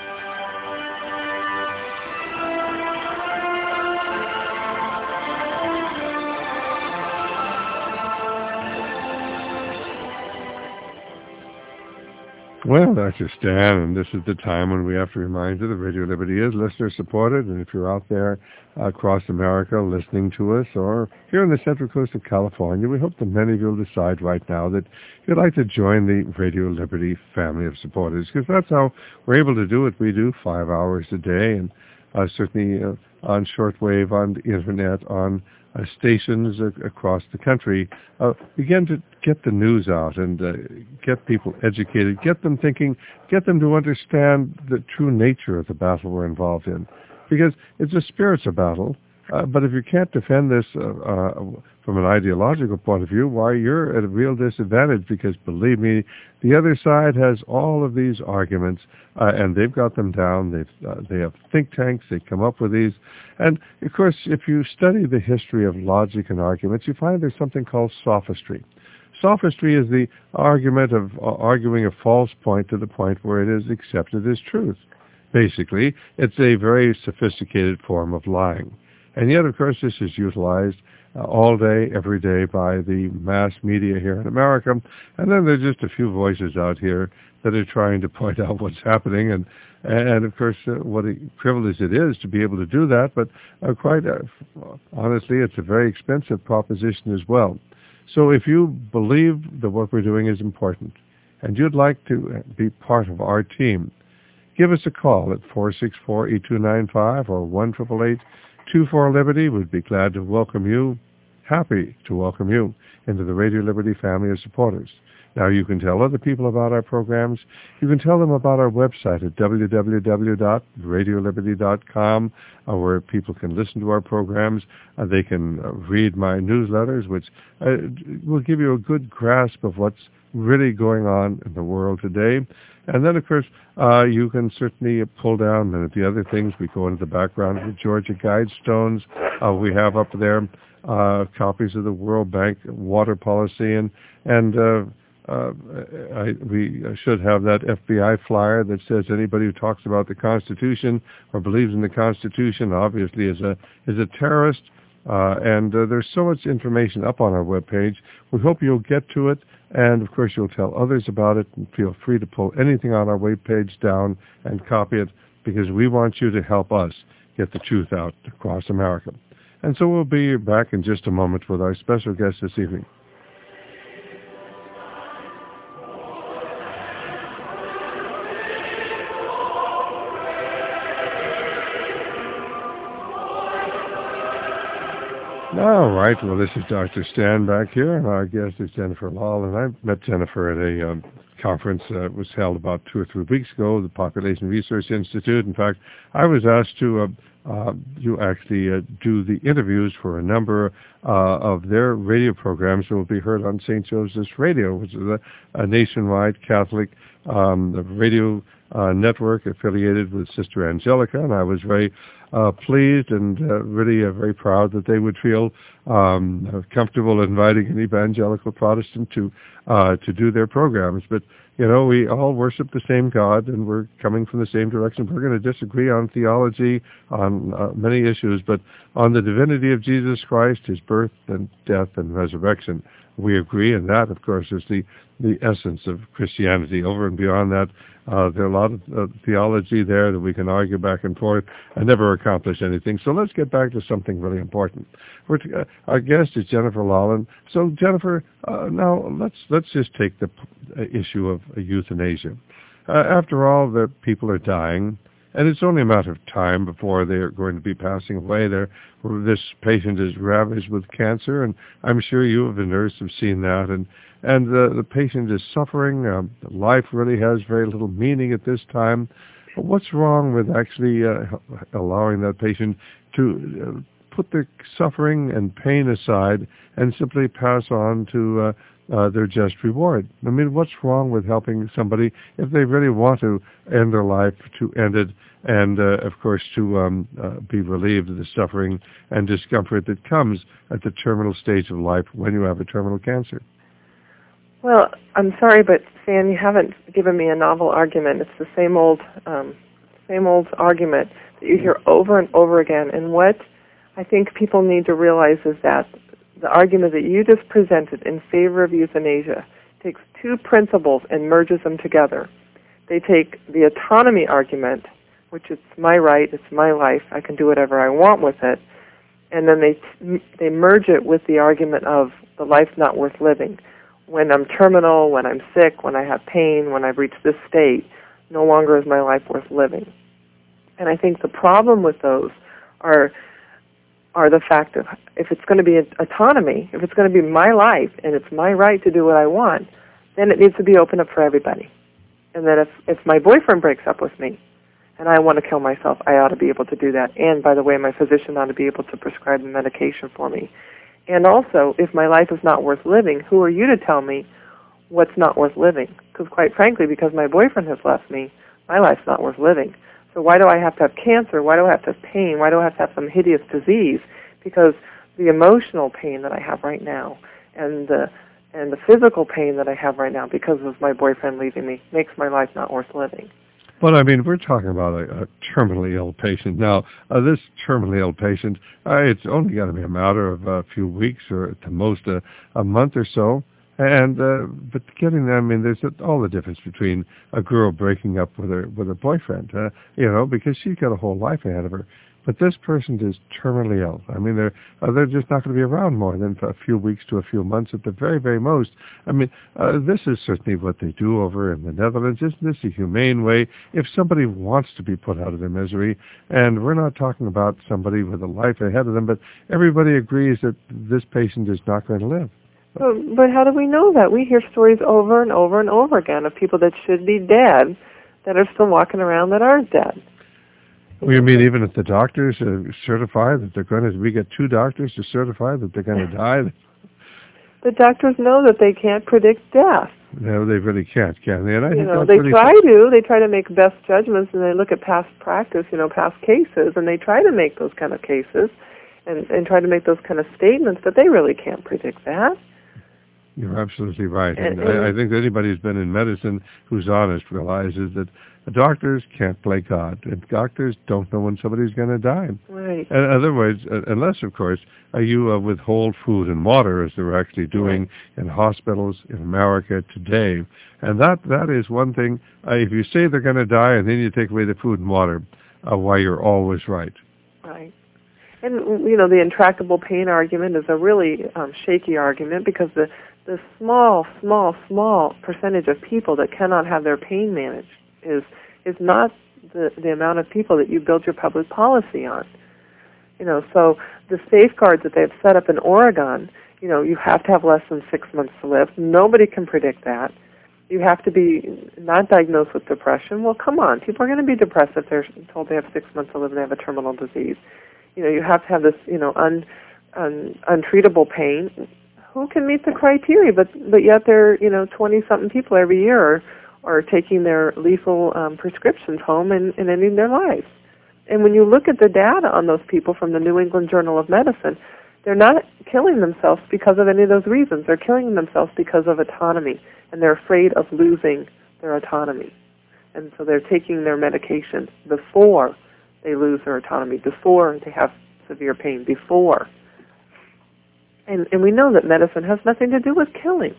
Well, Doctor Stan, and this is the time when we have to remind you that Radio Liberty is listener-supported, and if you're out there uh, across America listening to us, or here on the Central Coast of California, we hope that many of you will decide right now that you'd like to join the Radio Liberty family of supporters, because that's how we're able to do what we do, five hours a day, and uh, certainly uh, on shortwave, on the Internet, on Uh, stations uh, across the country, uh, begin to get the news out and uh, get people educated, get them thinking, get them to understand the true nature of the battle we're involved in. Because it's a spiritual battle, uh, but if you can't defend this uh, uh, from an ideological point of view, why, you're at a real disadvantage, because believe me, the other side has all of these arguments, uh, and they've got them down. They've, uh, they have think tanks. They come up with these. And, of course, if you study the history of logic and arguments, you find there's something called sophistry. Sophistry is the argument of uh, arguing a false point to the point where it is accepted as truth. Basically, it's a very sophisticated form of lying. And yet, of course, this is utilized uh, all day, every day by the mass media here in America. And then there's just a few voices out here that are trying to point out what's happening. And, and of course, uh, what a privilege it is to be able to do that. But uh, quite uh, honestly, it's a very expensive proposition as well. So if you believe that what we're doing is important, and you'd like to be part of our team, give us a call at four six four, eight two nine five or one eight eight eight, two four, Liberty. We'd be glad to welcome you, happy to welcome you into the Radio Liberty family of supporters. Now, you can tell other people about our programs. You can tell them about our website at w w w dot radio liberty dot com, uh, where people can listen to our programs. Uh, they can uh, read my newsletters, which uh, will give you a good grasp of what's really going on in the world today. And then, of course, uh, you can certainly pull down and the other things. We go into the background of the Georgia Guidestones. Uh, we have up there uh, copies of the World Bank water policy, and and uh, uh, I, we should have that F B I flyer that says anybody who talks about the Constitution or believes in the Constitution obviously is a is a terrorist. Uh, and uh, there's so much information up on our webpage. We hope you'll get to it, and of course you'll tell others about it, and feel free to pull anything on our webpage down and copy it, because we want you to help us get the truth out across America. And so we'll be back in just a moment with our special guest this evening. All right. Well, this is Doctor Stan back here, and our guest is Jennifer Lahl. And I met Jennifer at a um, conference that uh, was held about two or three weeks ago, the Population Research Institute. In fact, I was asked to uh, uh, you actually uh, do the interviews for a number uh, of their radio programs that will be heard on Saint Joseph's Radio, which is a, a nationwide Catholic um, radio uh, network affiliated with Sister Angelica, and I was very uh, pleased and uh, really uh, very proud that they would feel um, comfortable inviting an evangelical Protestant to uh, to do their programs. But you know, we all worship the same God, and we're coming from the same direction. We're going to disagree on theology, on uh, many issues, but on the divinity of Jesus Christ, his birth and death and resurrection, we agree, and that, of course, is the, the essence of Christianity. Over and beyond that, uh, there are a lot of uh, theology there that we can argue back and forth and never accomplish anything. So let's get back to something really important. We're t- uh, our guest is Jennifer Lahl. So, Jennifer, uh, now let's let's just take the p- issue of uh, euthanasia. Uh, after all, the people are dying, and it's only a matter of time before they're going to be passing away. They're, this patient is ravaged with cancer, and I'm sure you, as a nurse, have seen that. And and the, the patient is suffering. Um, life really has very little meaning at this time. But what's wrong with actually uh, allowing that patient to uh, put the suffering and pain aside and simply pass on to uh, Uh, their just reward? I mean, what's wrong with helping somebody if they really want to end their life, to end it, and, uh, of course, to um, uh, be relieved of the suffering and discomfort that comes at the terminal stage of life when you have a terminal cancer? Well, I'm sorry, but Stan, you haven't given me a novel argument. It's the same old, um, same old argument that you hear over and over again. And what I think people need to realize is that the argument that you just presented in favor of euthanasia takes two principles and merges them together. They take the autonomy argument, which is my right, it's my life, I can do whatever I want with it, and then they they merge it with the argument of the life's not worth living. When I'm terminal, when I'm sick, when I have pain, when I've reached this state, no longer is my life worth living. And I think the problem with those are are the fact of if it's going to be autonomy, if it's going to be my life and it's my right to do what I want, then it needs to be open up for everybody. And then if, if my boyfriend breaks up with me and I want to kill myself, I ought to be able to do that. And by the way, my physician ought to be able to prescribe the medication for me. And also, if my life is not worth living, who are you to tell me what's not worth living? Because quite frankly, because my boyfriend has left me, my life's not worth living. So why do I have to have cancer? Why do I have to have pain? Why do I have to have some hideous disease? Because the emotional pain that I have right now and the and the physical pain that I have right now because of my boyfriend leaving me makes my life not worth living. But, I mean, we're talking about a, a terminally ill patient. Now, uh, this terminally ill patient, uh, it's only got to be a matter of a few weeks or at the most a, a month or so. And uh, but getting them, I mean, there's all the difference between a girl breaking up with her with her boyfriend, uh, you know, because she's got a whole life ahead of her. But this person is terminally ill. I mean, they're uh, they're just not going to be around more than a few weeks to a few months at the very, very most. I mean, uh, this is certainly what they do over in the Netherlands. Isn't this a humane way? If somebody wants to be put out of their misery, and we're not talking about somebody with a life ahead of them, but everybody agrees that this patient is not going to live. But, but how do we know that? We hear stories over and over and over again of people that should be dead that are still walking around that aren't dead. Well, you mean even if the doctors uh, certify that they're going to, we get two doctors to certify that they're going to die? The doctors know that they can't predict death. No, they really can't, can they? And I you think know, that's they really try to. They try to make best judgments, and they look at past practice, you know, past cases, and they try to make those kind of cases and, and try to make those kind of statements, but they really can't predict that. You're absolutely right. And, and, and I, I think anybody who's been in medicine who's honest realizes that doctors can't play God, and doctors don't know when somebody's going to die. Right. In other words, uh, unless, of course, uh, you uh, withhold food and water, as they're actually doing right. in hospitals in America today. And that that is one thing. Uh, if you say they're going to die and then you take away the food and water, uh, why, you're always right. Right. And, you know, the intractable pain argument is a really um, shaky argument because the, the small, small, small percentage of people that cannot have their pain managed is is not the, the amount of people that you build your public policy on. You know, so the safeguards that they've set up in Oregon, you know, you have to have less than six months to live. Nobody can predict that. You have to be not diagnosed with depression. Well, come on. People are going to be depressed if they're told they have six months to live and they have a terminal disease. You know, you have to have this, you know, un, un, untreatable pain. Who can meet the criteria? But but yet there, you know, twenty-something people every year are, are taking their lethal um, prescriptions home and, and ending their lives. And when you look at the data on those people from the New England Journal of Medicine, they're not killing themselves because of any of those reasons. They're killing themselves because of autonomy, and they're afraid of losing their autonomy. And so they're taking their medication before they lose their autonomy, before they have severe pain, before. And and we know that medicine has nothing to do with killing.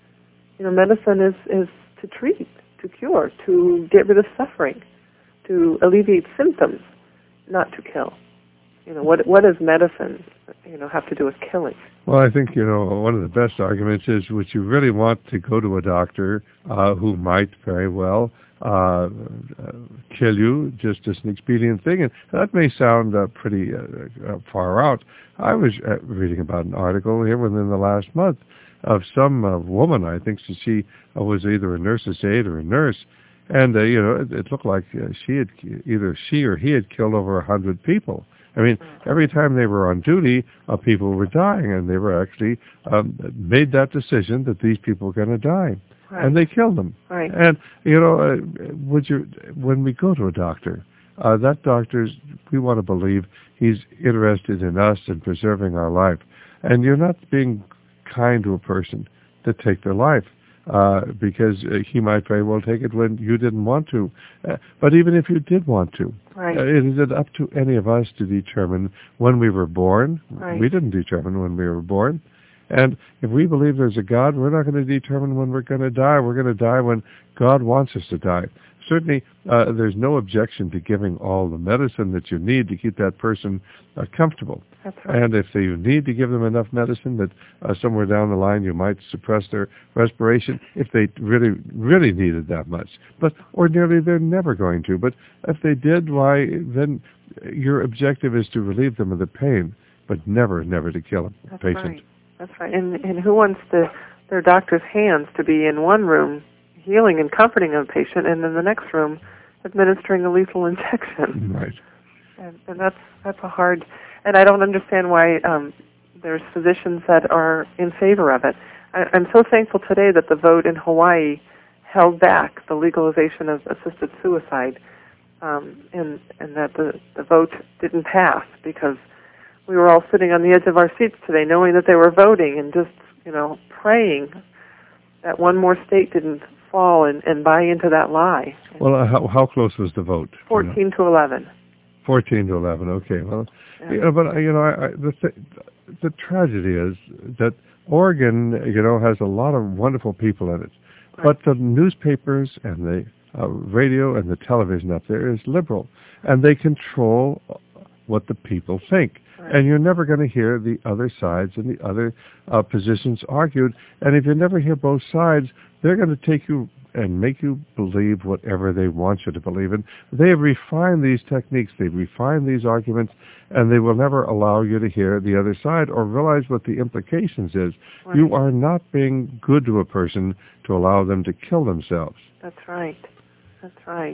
You know, medicine is, is to treat, to cure, to get rid of suffering, to alleviate symptoms, not to kill. You know, what what does medicine, you know, have to do with killing? Well, I think, you know, one of the best arguments is, would you really want to go to a doctor uh, who might very well uh, uh, kill you just as an expedient thing? And that may sound uh, pretty uh, uh, far out. I was uh, reading about an article here within the last month of some uh, woman, I think she uh, was either a nurse's aide or a nurse, and, uh, you know, it, it looked like uh, she had, either she or he had killed over a hundred people. I mean, every time they were on duty, uh, people were dying, and they were actually um, made that decision that these people were going to die, right. and they killed them. Right. And you know, uh, would you, when we go to a doctor, uh, that doctor's, we want to believe he's interested in us and preserving our life, and you're not being kind to a person to take their life. Uh, because uh, he might very well take it when you didn't want to. Uh, but even if you did want to, right. uh, it is up to any of us to determine when we were born. Right. We didn't determine when we were born. And if we believe there's a God, we're not going to determine when we're going to die. We're going to die when God wants us to die. Certainly, uh, there's no objection to giving all the medicine that you need to keep that person uh, comfortable. That's right. And if you need to give them enough medicine that uh, somewhere down the line you might suppress their respiration, if they really, really needed that much. But ordinarily they're never going to. But if they did, why, then your objective is to relieve them of the pain, but never, never to kill a That's patient. Right. That's right. And, and who wants the, their doctor's hands to be in one room healing and comforting a patient, and in the next room administering a lethal injection? Right. And, and that's that's a hard, and I don't understand why um, there's physicians that are in favor of it. I, I'm so thankful today that the vote in Hawaii held back the legalization of assisted suicide, um, and and that the, the vote didn't pass, because we were all sitting on the edge of our seats today knowing that they were voting and just, you know, praying that one more state didn't fall and, and buy into that lie. Well, uh, how, how close was the vote? fourteen you know? to eleven. fourteen to eleven, okay. Well, Yeah. you know, but, you know, I, I, the, th- the tragedy is that Oregon, you know, has a lot of wonderful people in it. Right. But the newspapers and the uh, radio and the television up there is liberal, and they control what the people think. Right. And you're never going to hear the other sides and the other uh, positions argued. And if you never hear both sides, they're going to take you and make you believe whatever they want you to believe in. They have refined these techniques, they refine these arguments, and they will never allow you to hear the other side or realize what the implications is. Right. You are not being good to a person to allow them to kill themselves. That's right. That's right.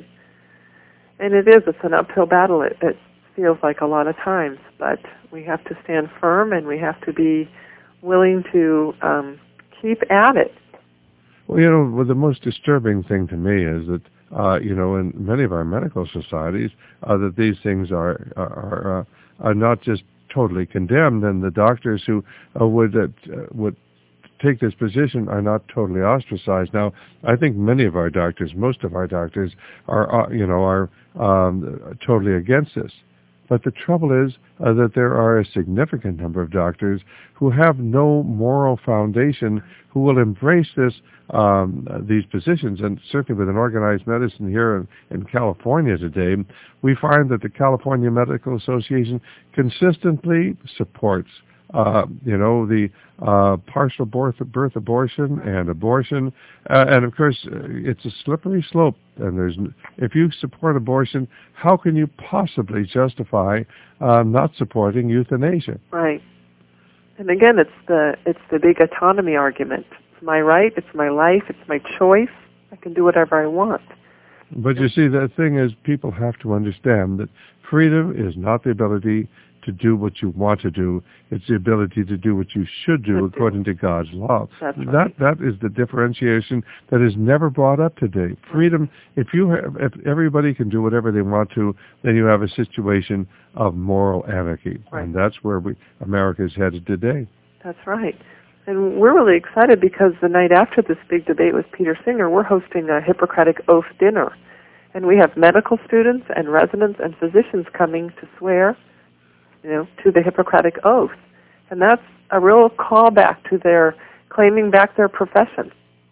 And it is, it's an uphill battle, it, it feels like a lot of times, but we have to stand firm and we have to be willing to um, keep at it. Well, you know, well, the most disturbing thing to me is that, uh, you know, in many of our medical societies, uh, that these things are are uh, are not just totally condemned, and the doctors who uh, would uh, would take this position are not totally ostracized. Now, I think many of our doctors, most of our doctors, are, uh, you know, are um, totally against this. But the trouble is uh, that there are a significant number of doctors who have no moral foundation, who will embrace this um, these positions. And certainly within organized medicine here in, in California today, we find that the California Medical Association consistently supports Uh, you know, the uh, partial birth, birth abortion and abortion. Uh, and, of course, uh, it's a slippery slope. And there's, if you support abortion, how can you possibly justify uh, not supporting euthanasia? Right. And, again, it's the it's the big autonomy argument. It's my right. It's my life. It's my choice. I can do whatever I want. But, you see, the thing is people have to understand that freedom is not the ability to do what you want to do. It's the ability to do what you should do should according do. to God's law. That's right. That that is the differentiation that is never brought up today. Freedom, if you have, if everybody can do whatever they want to, then you have a situation of moral anarchy. Right. And that's where we, America is headed today. That's right. And we're really excited because the night after this big debate with Peter Singer, we're hosting a Hippocratic Oath dinner. And we have medical students and residents and physicians coming to swear, you know, to the Hippocratic Oath. And that's a real callback to their claiming back their profession.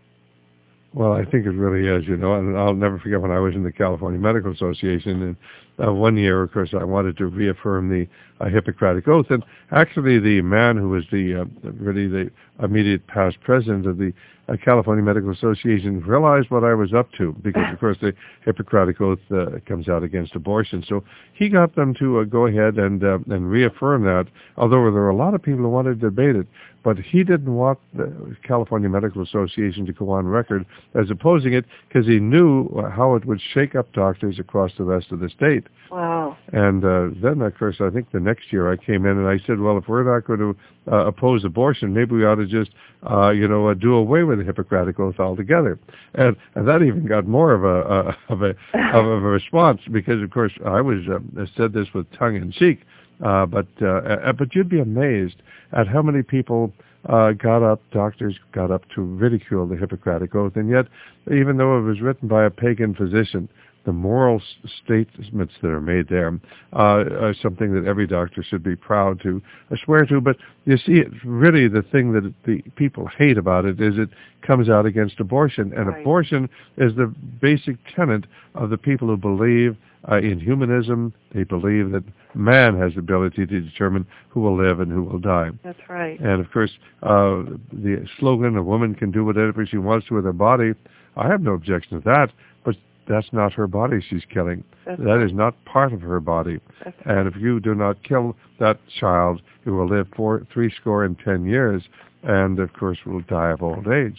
Well, I think it really is, you know, and I'll never forget when I was in the California Medical Association, and uh, one year, of course, I wanted to reaffirm the uh, Hippocratic Oath, and actually the man who was the, uh, really the immediate past president of the uh, California Medical Association realized what I was up to, because, of course, the Hippocratic Oath uh, comes out against abortion, so he got them to uh, go ahead and, uh, and reaffirm that, although there were a lot of people who wanted to debate it. But he didn't want the California Medical Association to go on record as opposing it because he knew how it would shake up doctors across the rest of the state. Wow. And uh, then, of course, I think the next year I came in and I said, well, if we're not going to uh, oppose abortion, maybe we ought to just, uh, you know, uh, do away with the Hippocratic Oath altogether. And, and that even got more of a, uh, of a of a response because, of course, I was uh, said this with tongue in cheek. Uh, but uh, but you'd be amazed at how many people uh, got up, doctors got up to ridicule the Hippocratic Oath, and yet, even though it was written by a pagan physician, the moral statements that are made there uh, are something that every doctor should be proud to uh, swear to. But you see, it's really the thing that the people hate about it is it comes out against abortion, and right. abortion is the basic tenet of the people who believe uh, in humanism. They believe that man has the ability to determine who will live and who will die. That's right. And, of course, uh, the slogan, a woman can do whatever she wants to with her body, I have no objection to that, but that's not her body she's killing. That's that right. is not part of her body. That's and right. if you do not kill that child, who will live for three score and ten years, and, of course, will die of old age.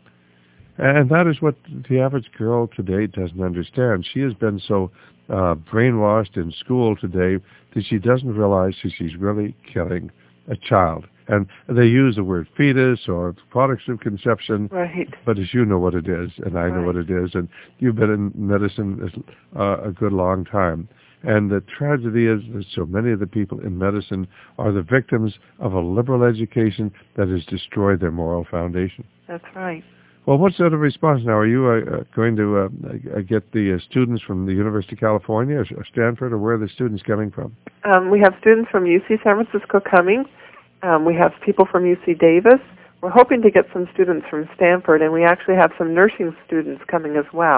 And that is what the average girl today doesn't understand. She has been so uh, brainwashed in school today that she doesn't realize that she's really killing a child. And they use the word fetus or products of conception, right. but as you know what it is, and I right. know what it is, and you've been in medicine uh, a good long time. And the tragedy is that so many of the people in medicine are the victims of a liberal education that has destroyed their moral foundation. That's right. Well, what's the other response now? Are you uh, going to uh, get the uh, students from the University of California or Stanford, or where are the students coming from? Um, we have students from U C San Francisco coming. Um, we have people from U C Davis. We're hoping to get some students from Stanford, and we actually have some nursing students coming as well.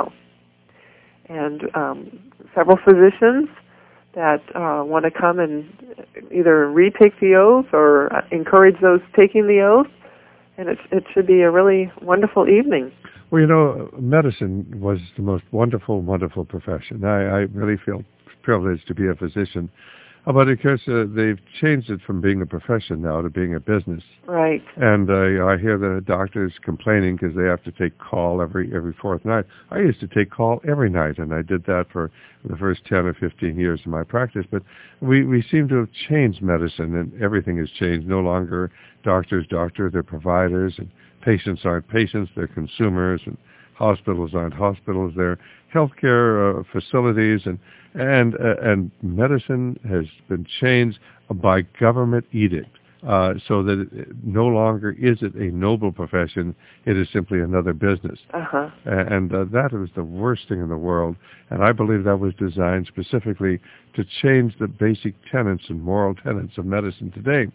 And um, several physicians that uh, want to come and either retake the oath or encourage those taking the oath. And it, it should be a really wonderful evening. Well, you know, medicine was the most wonderful, wonderful profession. I, I really feel privileged to be a physician. But of course, uh, they've changed it from being a profession now to being a business. Right. And uh, I hear the doctors complaining because they have to take call every every fourth night. I used to take call every night, and I did that for the first ten or fifteen years of my practice. But we, we seem to have changed medicine, and everything has changed. No longer doctors, doctor, they're providers, and patients aren't patients, they're consumers, and hospitals aren't hospitals, they're healthcare uh, facilities, and and uh, and medicine has been changed by government edict. uh, so that it, no longer is it a noble profession, it is simply another business. Uh-huh. And uh, that was the worst thing in the world, and I believe that was designed specifically to change the basic tenets and moral tenets of medicine today.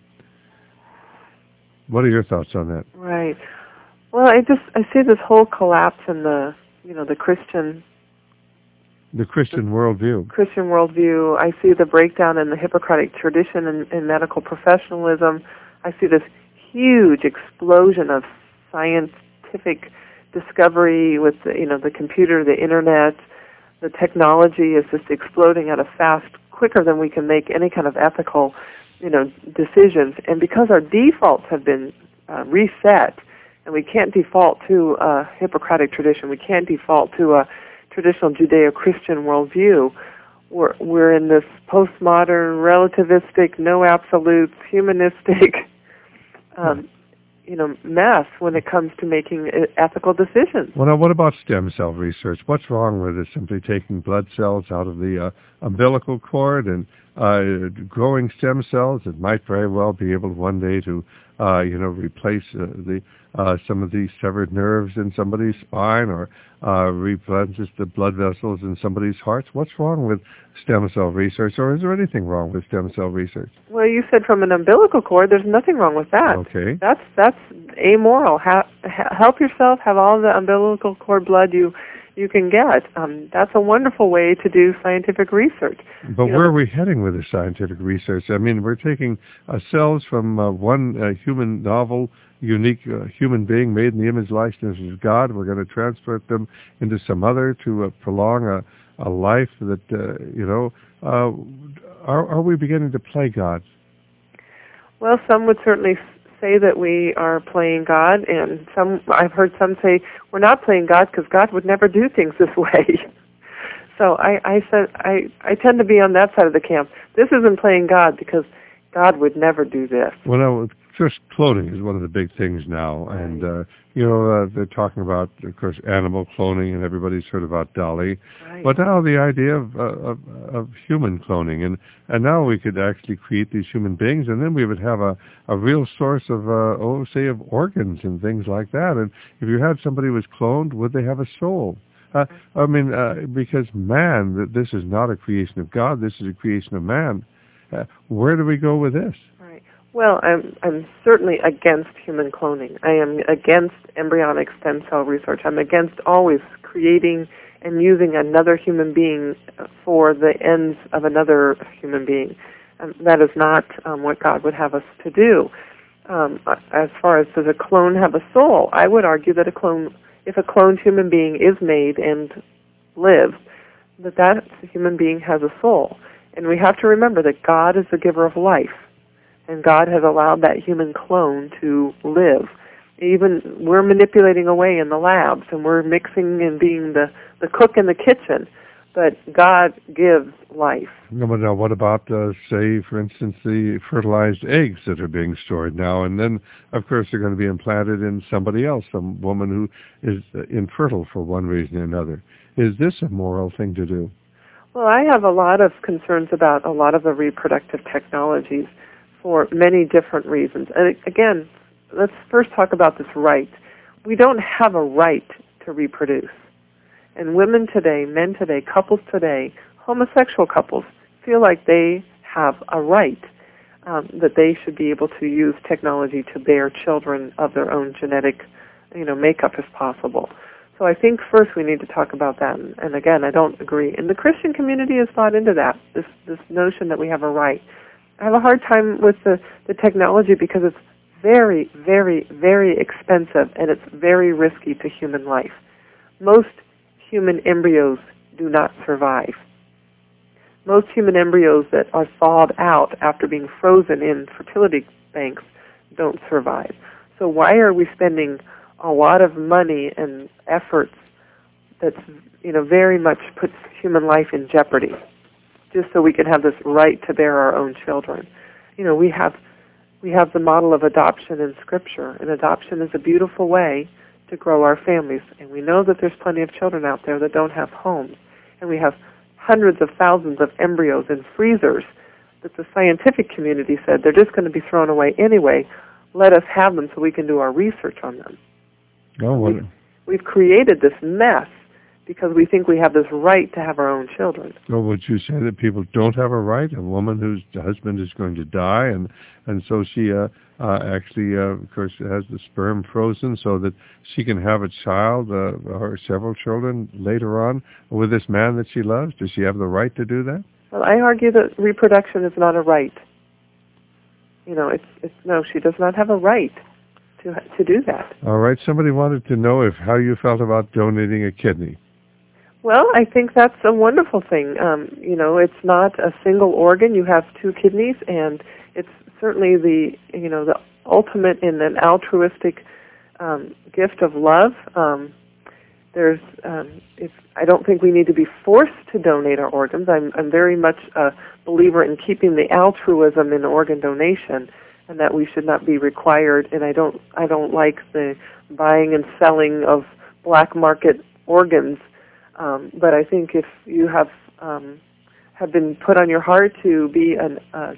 What are your thoughts on that? Right. Well, I just I see this whole collapse in the you know the Christian the Christian the worldview. Christian worldview. I see the breakdown in the Hippocratic tradition and in, in medical professionalism. I see this huge explosion of scientific discovery with the, you know the computer, the internet. The technology is just exploding at a fast, quicker than we can make any kind of ethical, you know, decisions. And because our defaults have been uh, reset, and we can't default to a Hippocratic tradition, we can't default to a traditional Judeo-Christian worldview, we're, we're in this postmodern, relativistic, no absolutes, humanistic, um, you know, mess when it comes to making ethical decisions. Well, now, what about stem cell research? What's wrong with it? Simply taking blood cells out of the uh, umbilical cord and uh, growing stem cells that might very well be able one day to, uh, you know, replace uh, the uh, some of the severed nerves in somebody's spine or uh, replenish the blood vessels in somebody's hearts. What's wrong with stem cell research, or is there anything wrong with stem cell research? Well, you said from an umbilical cord. There's nothing wrong with that. Okay. That's that's amoral. Ha- ha- help yourself. Have all the umbilical cord blood you you can get. Um, that's a wonderful way to do scientific research. But you where know, are we heading with the scientific research? I mean, we're taking uh, cells from uh, one uh, human novel, unique uh, human being made in the image likeness of God. We're going to transport them into some other to uh, prolong a, a life that, uh, you know, uh, are, are we beginning to play God? Well, some would certainly say that we are playing God, and some I've heard some say we're not playing God because God would never do things this way. So I, I said I, I tend to be on that side of the camp. This isn't playing God because God would never do this. Well, now, just cloning is one of the big things now, and uh, you know uh, they're talking about, of course, animal cloning, and everybody's heard about Dolly. Right. But now the idea of, uh, of of human cloning, and and now we could actually create these human beings, and then we would have a a real source of uh, oh, say, of organs and things like that. And if you had somebody who was cloned, would they have a soul? Uh, I mean, uh, because man, th- this is not a creation of God. This is a creation of man. Uh, where do we go with this? Right. Well, I'm I'm certainly against human cloning. I am against embryonic stem cell research. I'm against always creating and using another human being for the ends of another human being. Um, that is not um, what God would have us to do. Um, as far as does a clone have a soul, I would argue that a clone, if a cloned human being is made and lives, that that human being has a soul. And we have to remember that God is the giver of life, and God has allowed that human clone to live. Even we're manipulating away in the labs, and we're mixing and being the, the cook in the kitchen, but God gives life. No, but now what about, uh, say, for instance, the fertilized eggs that are being stored now, and then, of course, they're going to be implanted in somebody else, some woman who is uh, infertile for one reason or another. Is this a moral thing to do? Well, I have a lot of concerns about a lot of the reproductive technologies for many different reasons. And again, let's first talk about this right. We don't have a right to reproduce. And women today, men today, couples today, homosexual couples feel like they have a right, um, that they should be able to use technology to bear children of their own genetic, you know, makeup if possible. So I think first we need to talk about that. And, and again, I don't agree. And the Christian community has bought into that, this this notion that we have a right. I have a hard time with the, the technology because it's very, very, very expensive, and it's very risky to human life. Most human embryos do not survive. Most human embryos that are thawed out after being frozen in fertility banks don't survive. So why are we spending a lot of money and efforts that's, you know, very much puts human life in jeopardy just so we can have this right to bear our own children? You know, we have we have the model of adoption in Scripture, and adoption is a beautiful way to grow our families. And we know that there's plenty of children out there that don't have homes. And we have hundreds of thousands of embryos in freezers that the scientific community said they're just going to be thrown away anyway. Let us have them so we can do our research on them. Oh, what? We've, we've created this mess because we think we have this right to have our own children. So would you say that people don't have a right? A woman whose husband is going to die, and and so she uh, uh, actually, uh, of course, has the sperm frozen so that she can have a child uh, or several children later on with this man that she loves? Does she have the right to do that? Well, I argue that reproduction is not a right. You know, it's it's no, she does not have a right to to do that. All right. Somebody wanted to know if how you felt about donating a kidney. Well, I think that's a wonderful thing. Um, you know, it's not a single organ. You have two kidneys, and it's certainly the you know the ultimate in an altruistic um, gift of love. Um, there's, um, if I don't think we need to be forced to donate our organs. I'm I'm very much a believer in keeping the altruism in organ donation, and that we should not be required. And I don't I don't like the buying and selling of black market organs. Um, but I think if you have um, have been put on your heart to be an, uh,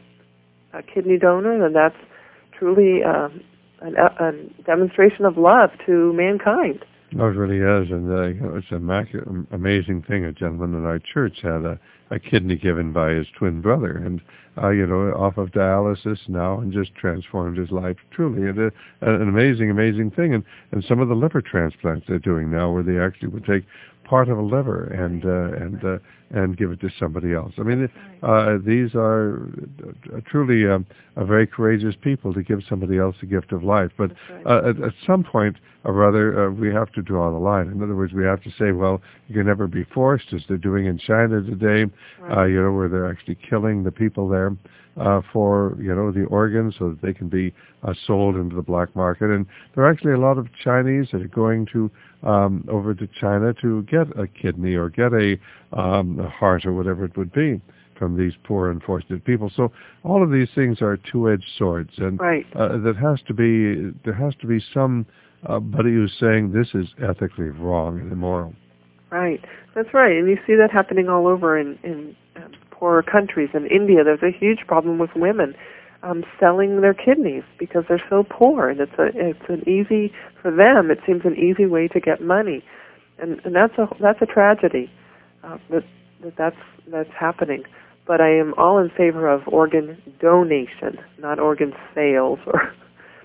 a kidney donor, then that's truly um, an, a, a demonstration of love to mankind. No, it really is, and uh, you know, it's an mac- amazing thing. A gentleman in our church had a, a kidney given by his twin brother, and uh, you know, off of dialysis now, and just transformed his life. Truly, it, uh, an amazing, amazing thing. And and some of the liver transplants they're doing now, where they actually would take part of a liver and uh, and uh, and give it to somebody else. I mean, uh, these are uh, truly um, a very courageous people to give somebody else the gift of life. But uh, at, at some point, or rather, uh, we have to draw the line. In other words, we have to say, well, you can never be forced, as they're doing in China today. Right. Uh, you know, where they're actually killing the people there uh, for you know the organs so that they can be uh, sold into the black market. And there are actually a lot of Chinese that are going to um, over to China to get a kidney or get a, um, a heart or whatever it would be from these poor, unfortunate people. So all of these things are two-edged swords, and right. uh, that has to be there has to be some uh, buddy who's saying this is ethically wrong and immoral. Right, that's right, and you see that happening all over in in um, poorer countries. In India, there's a huge problem with women um, selling their kidneys because they're so poor, and it's a it's an easy for them. It seems an easy way to get money, and and that's a that's a tragedy uh, that that that's that's happening. But I am all in favor of organ donation, not organ sales or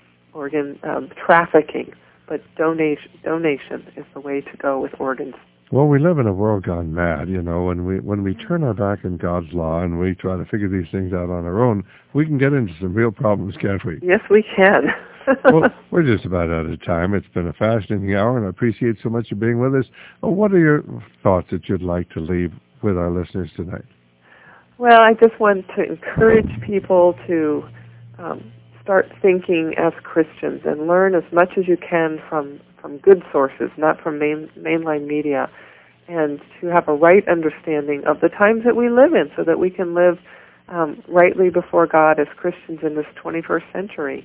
organ um, trafficking. But donation donation is the way to go with organs. Well, we live in a world gone mad, you know, when we when we turn our back on God's law and we try to figure these things out on our own, we can get into some real problems, can't we? Yes, we can. Well, we're just about out of time. It's been a fascinating hour, and I appreciate so much you being with us. What are your thoughts that you'd like to leave with our listeners tonight? Well, I just want to encourage people to um, start thinking as Christians and learn as much as you can from, from good sources, not from main, mainline media, and to have a right understanding of the times that we live in so that we can live um, rightly before God as Christians in this twenty-first century.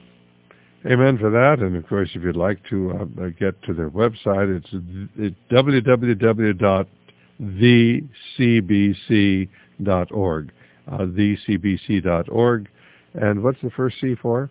Amen for that. And, of course, if you'd like to uh, get to their website, it's, it's w w w dot the c b c dot org, uh, the c b c dot org. And what's the first C for?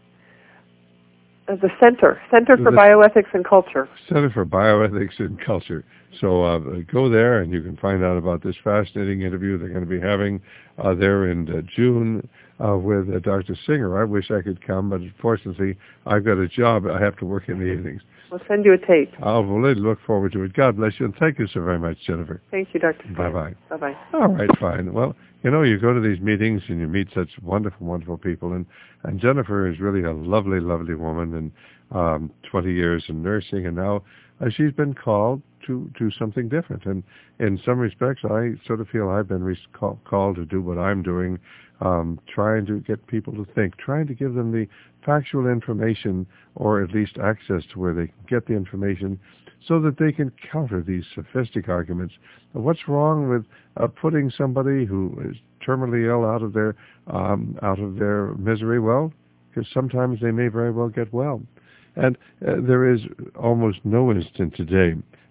Uh, the Center, Center for the Bioethics and Culture. Center for Bioethics and Culture. So uh, go there and you can find out about this fascinating interview they're going to be having uh, there in uh, June uh, with uh, Doctor Singer. I wish I could come, but unfortunately I've got a job. I have to work in the evenings. We'll send you a tape. I'll really look forward to it. God bless you, and thank you so very much, Jennifer. Thank you, Doctor Bye-bye. Bye-bye. All right, fine. Well, you know, you go to these meetings and you meet such wonderful, wonderful people, and, and Jennifer is really a lovely, lovely woman, and um, twenty years in nursing, and now uh, she's been called to, to something different. And in some respects, I sort of feel I've been re- call, called to do what I'm doing, um, trying to get people to think, trying to give them the factual information, or at least access to where they can get the information so that they can counter these sophistic arguments. What's wrong with uh, putting somebody who is terminally ill out of their um, out of their misery? Well, because sometimes they may very well get well. And uh, there is almost no instant today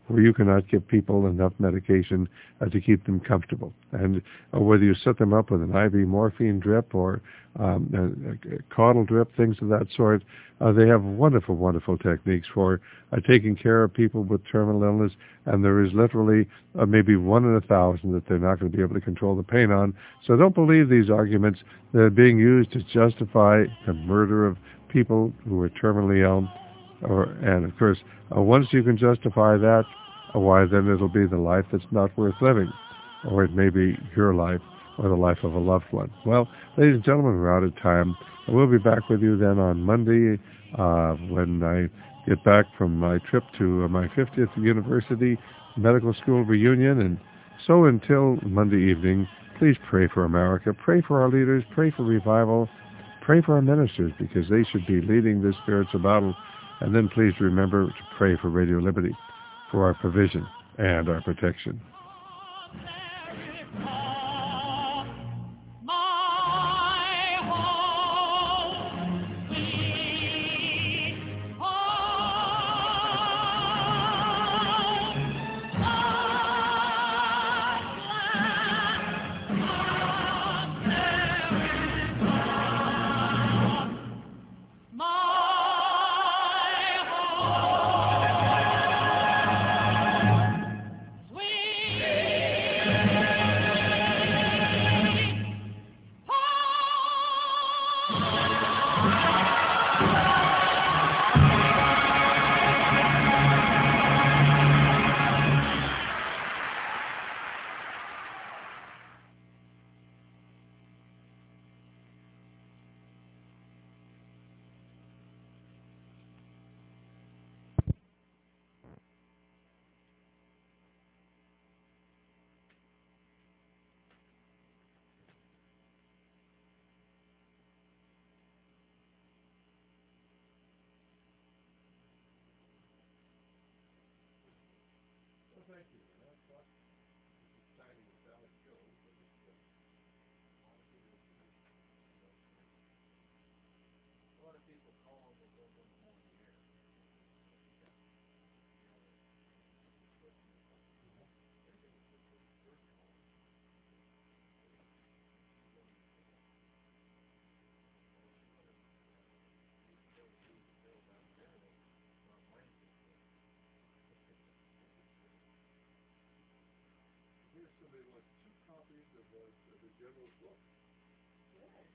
where you cannot give people enough medication uh, to keep them comfortable. And uh, whether you set them up with an I V morphine drip or um, a, a caudal drip, things of that sort, uh, they have wonderful, wonderful techniques for uh, taking care of people with terminal illness. And there is literally uh, maybe one in a thousand that they're not going to be able to control the pain on. So don't believe these arguments that are being used to justify the murder of people who are terminally ill. Or, and of course, uh, once you can justify that, uh, why then it'll be the life that's not worth living, or it may be your life or the life of a loved one. Well, ladies and gentlemen, we're out of time. We'll be back with you then on Monday uh, when I get back from my trip to uh, my fiftieth University Medical School reunion. And so until Monday evening, please pray for America, pray for our leaders, pray for revival, pray for our ministers, because they should be leading this spiritual battle. And then please remember to pray for Radio Liberty, for our provision and our protection. Thank you. Here's somebody who wants two copies of the, of the general's book.